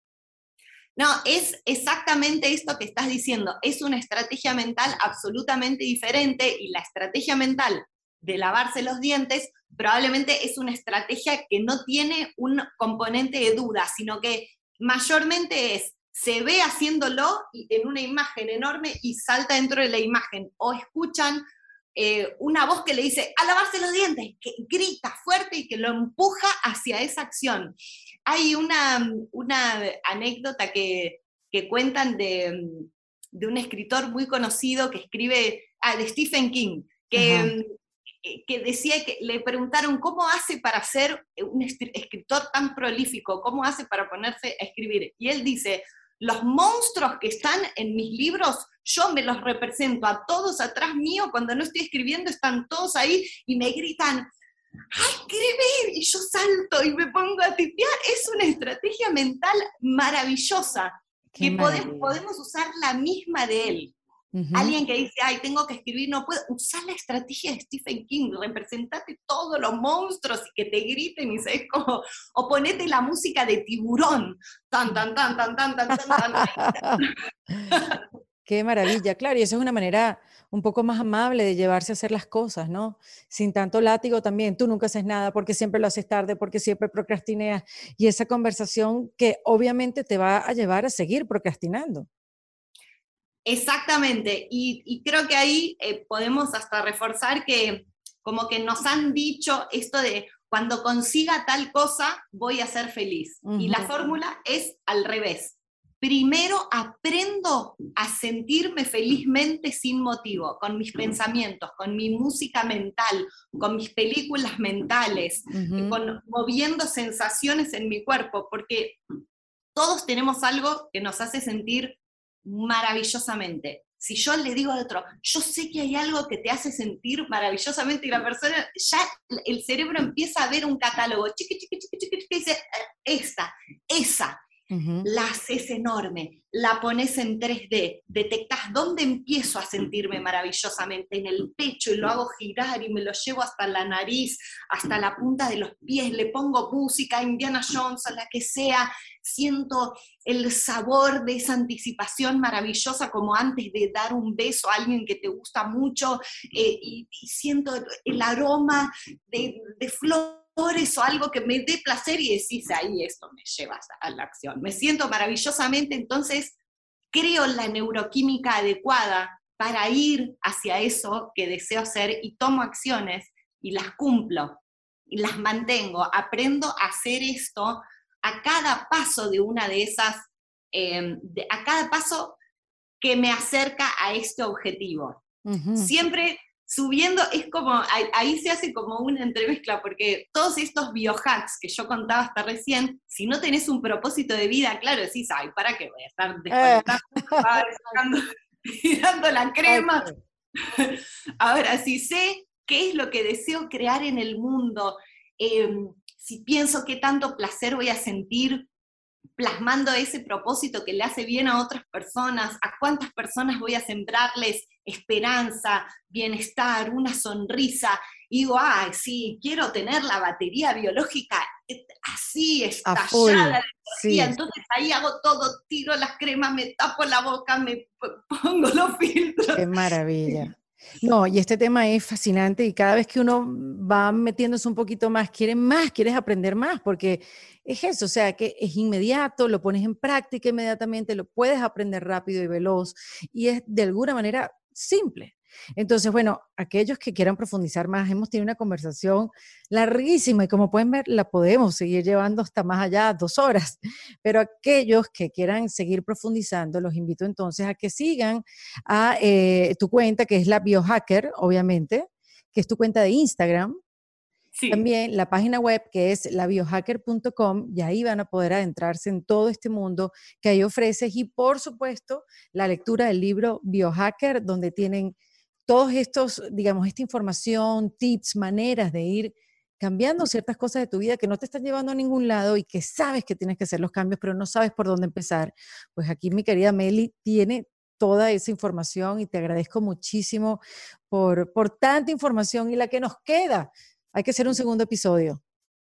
No, es exactamente esto que estás diciendo. Es una estrategia mental absolutamente diferente y la estrategia mental de lavarse los dientes probablemente es una estrategia que no tiene un componente de duda, sino que mayormente es, se ve haciéndolo en una imagen enorme y salta dentro de la imagen, o escuchan eh, una voz que le dice, a lavarse los dientes, que grita fuerte y que lo empuja hacia esa acción. Hay una, una anécdota que, que cuentan de, de un escritor muy conocido que escribe, ah, de Stephen King, que... Ajá. que decía que le preguntaron cómo hace para ser un escritor tan prolífico, cómo hace para ponerse a escribir. Y él dice, los monstruos que están en mis libros, yo me los represento a todos atrás mío, cuando no estoy escribiendo están todos ahí y me gritan, ¡a escribir! Y yo salto y me pongo a tipear. Es una estrategia mental maravillosa, Qué que podemos, podemos usar la misma de él. Uh-huh. Alguien que dice, ay, tengo que escribir, no puedo, usar la estrategia de Stephen King, representate todos los monstruos y que te griten y sabes cómo, o ponete la música de Tiburón, tan, tan, tan, tan, tan, tan, tan, tan. Qué maravilla, claro, y esa es una manera un poco más amable de llevarse a hacer las cosas, ¿no? Sin tanto látigo también, tú nunca haces nada porque siempre lo haces tarde, porque siempre procrastineas, y esa conversación que obviamente te va a llevar a seguir procrastinando. Exactamente, y, y creo que ahí eh, podemos hasta reforzar que como que nos han dicho esto de cuando consiga tal cosa voy a ser feliz, uh-huh. y la fórmula es al revés. primero aprendo a sentirme felizmente sin motivo, con mis pensamientos, con mi música mental, con mis películas mentales, uh-huh. con, moviendo sensaciones en mi cuerpo, porque todos tenemos algo que nos hace sentir maravillosamente. Si yo le digo al otro, yo sé que hay algo que te hace sentir maravillosamente, y la persona, ya el cerebro empieza a ver un catálogo, chiqui, chiqui, chiqui, chiqui, chiqui, y dice, esa, esa. Uh-huh. La haces enorme, la pones en tres D, detectás dónde empiezo a sentirme maravillosamente, en el pecho, y lo hago girar y me lo llevo hasta la nariz, hasta la punta de los pies, le pongo música, Indiana Jones, a la que sea, siento el sabor de esa anticipación maravillosa, como antes de dar un beso a alguien que te gusta mucho, eh, y, y siento el aroma de, de flor, o algo que me dé placer, y decís, ahí esto me lleva a la acción. Me siento maravillosamente, entonces creo la neuroquímica adecuada para ir hacia eso que deseo hacer, y tomo acciones y las cumplo y las mantengo. Aprendo a hacer esto a cada paso de una de esas, eh, de, a cada paso que me acerca a este objetivo. Uh-huh. Siempre subiendo, es como, ahí, ahí se hace como una entremezcla, porque todos estos biohacks que yo contaba hasta recién, si no tenés un propósito de vida, claro, decís, ay, ¿para qué voy a estar desconectando, y dando la crema? Ahora, si sé qué es lo que deseo crear en el mundo, eh, si pienso qué tanto placer voy a sentir plasmando ese propósito que le hace bien a otras personas, a cuántas personas voy a sembrarles esperanza, bienestar, una sonrisa, y digo, ay, sí, quiero tener la batería biológica así, estallada, sí. Entonces ahí hago todo, tiro las cremas, me tapo la boca, me pongo los filtros. ¡Qué maravilla! No, y este tema es fascinante, y cada vez que uno va metiéndose un poquito más, quiere más, quieres aprender más, porque es eso, o sea, que es inmediato, lo pones en práctica inmediatamente, lo puedes aprender rápido y veloz, y es de alguna manera simple. Entonces, bueno, aquellos que quieran profundizar más, hemos tenido una conversación larguísima, y como pueden ver, la podemos seguir llevando hasta más allá, dos horas, pero aquellos que quieran seguir profundizando, los invito entonces a que sigan a eh, tu cuenta, que es la Biohacker, obviamente, que es tu cuenta de Instagram. Sí. También la página web, que es la biohacker punto com, y ahí van a poder adentrarse en todo este mundo que ahí ofreces, y por supuesto la lectura del libro Biohacker, donde tienen todos estos, digamos, esta información, tips, maneras de ir cambiando ciertas cosas de tu vida que no te están llevando a ningún lado, y que sabes que tienes que hacer los cambios, pero no sabes por dónde empezar. Pues aquí mi querida Meli tiene toda esa información, y te agradezco muchísimo por, por tanta información, y la que nos queda. Hay que hacer un segundo episodio.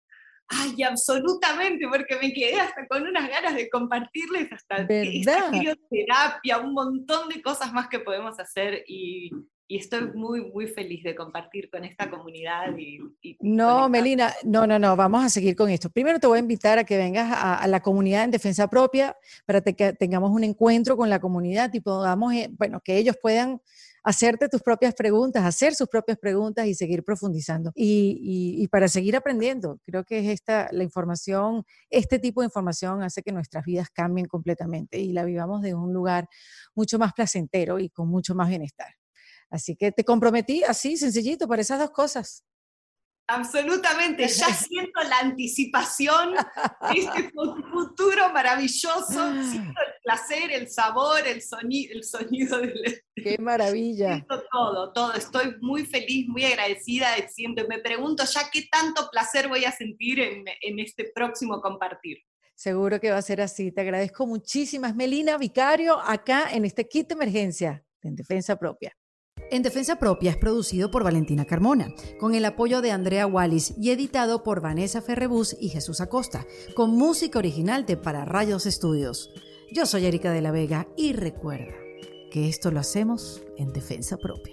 Ay, absolutamente, porque me quedé hasta con unas ganas de compartirles hasta esta crioterapia, un montón de cosas más que podemos hacer, y, y estoy muy, muy feliz de compartir con esta comunidad. Y, y no, Melina, no, no, no, vamos a seguir con esto. Primero te voy a invitar a que vengas a, a la comunidad en Defensa Propia, para te, que tengamos un encuentro con la comunidad y podamos, eh, bueno, que ellos puedan hacerte tus propias preguntas, hacer sus propias preguntas, y seguir profundizando. Y, y, y para seguir aprendiendo, creo que es esta, la información, este tipo de información hace que nuestras vidas cambien completamente y la vivamos de un lugar mucho más placentero y con mucho más bienestar. Así que te comprometí así, sencillito, para esas dos cosas. Absolutamente, ya siento la anticipación de este futuro maravilloso, siento el placer, el sabor, el sonido, el sonido del... ¡Qué maravilla! Siento todo, todo, estoy muy feliz, muy agradecida de siempre. Me pregunto ya qué tanto placer voy a sentir en, en este próximo compartir. Seguro que va a ser así. Te agradezco muchísimas, Melina Vicario, acá en este kit de emergencia en Defensa Propia. En Defensa Propia es producido por Valentina Carmona, con el apoyo de Andrea Wallis, y editado por Vanessa Ferrebus y Jesús Acosta, con música original de Para Rayos Estudios. Yo soy Erika de la Vega, y recuerda que esto lo hacemos en Defensa Propia.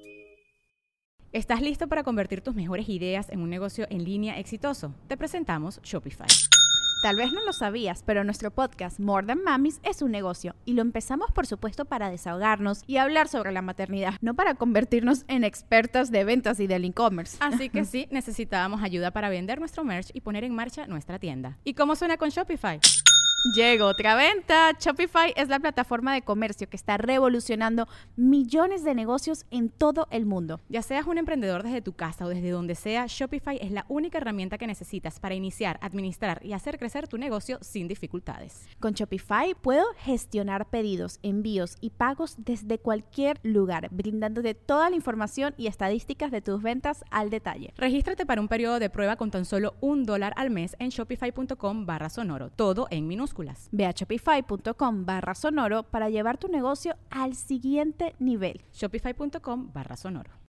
¿Estás listo para convertir tus mejores ideas en un negocio en línea exitoso? Te presentamos Shopify. Tal vez no lo sabías, pero nuestro podcast More Than Mamis es un negocio, y lo empezamos, por supuesto, para desahogarnos y hablar sobre la maternidad, no para convertirnos en expertas de ventas y del e-commerce. Así que sí, necesitábamos ayuda para vender nuestro merch y poner en marcha nuestra tienda. ¿Y cómo suena con Shopify? Llegó otra venta. Shopify es la plataforma de comercio que está revolucionando millones de negocios en todo el mundo. Ya seas un emprendedor desde tu casa o desde donde sea, Shopify es la única herramienta que necesitas para iniciar, administrar y hacer crecer tu negocio sin dificultades. Con Shopify puedo gestionar pedidos, envíos y pagos desde cualquier lugar, brindándote toda la información y estadísticas de tus ventas al detalle. Regístrate para un periodo de prueba con tan solo un dólar al mes en shopify.com barra sonoro, todo en minúsculas. Ve a shopify.com barra sonoro para llevar tu negocio al siguiente nivel. Shopify.com barra sonoro.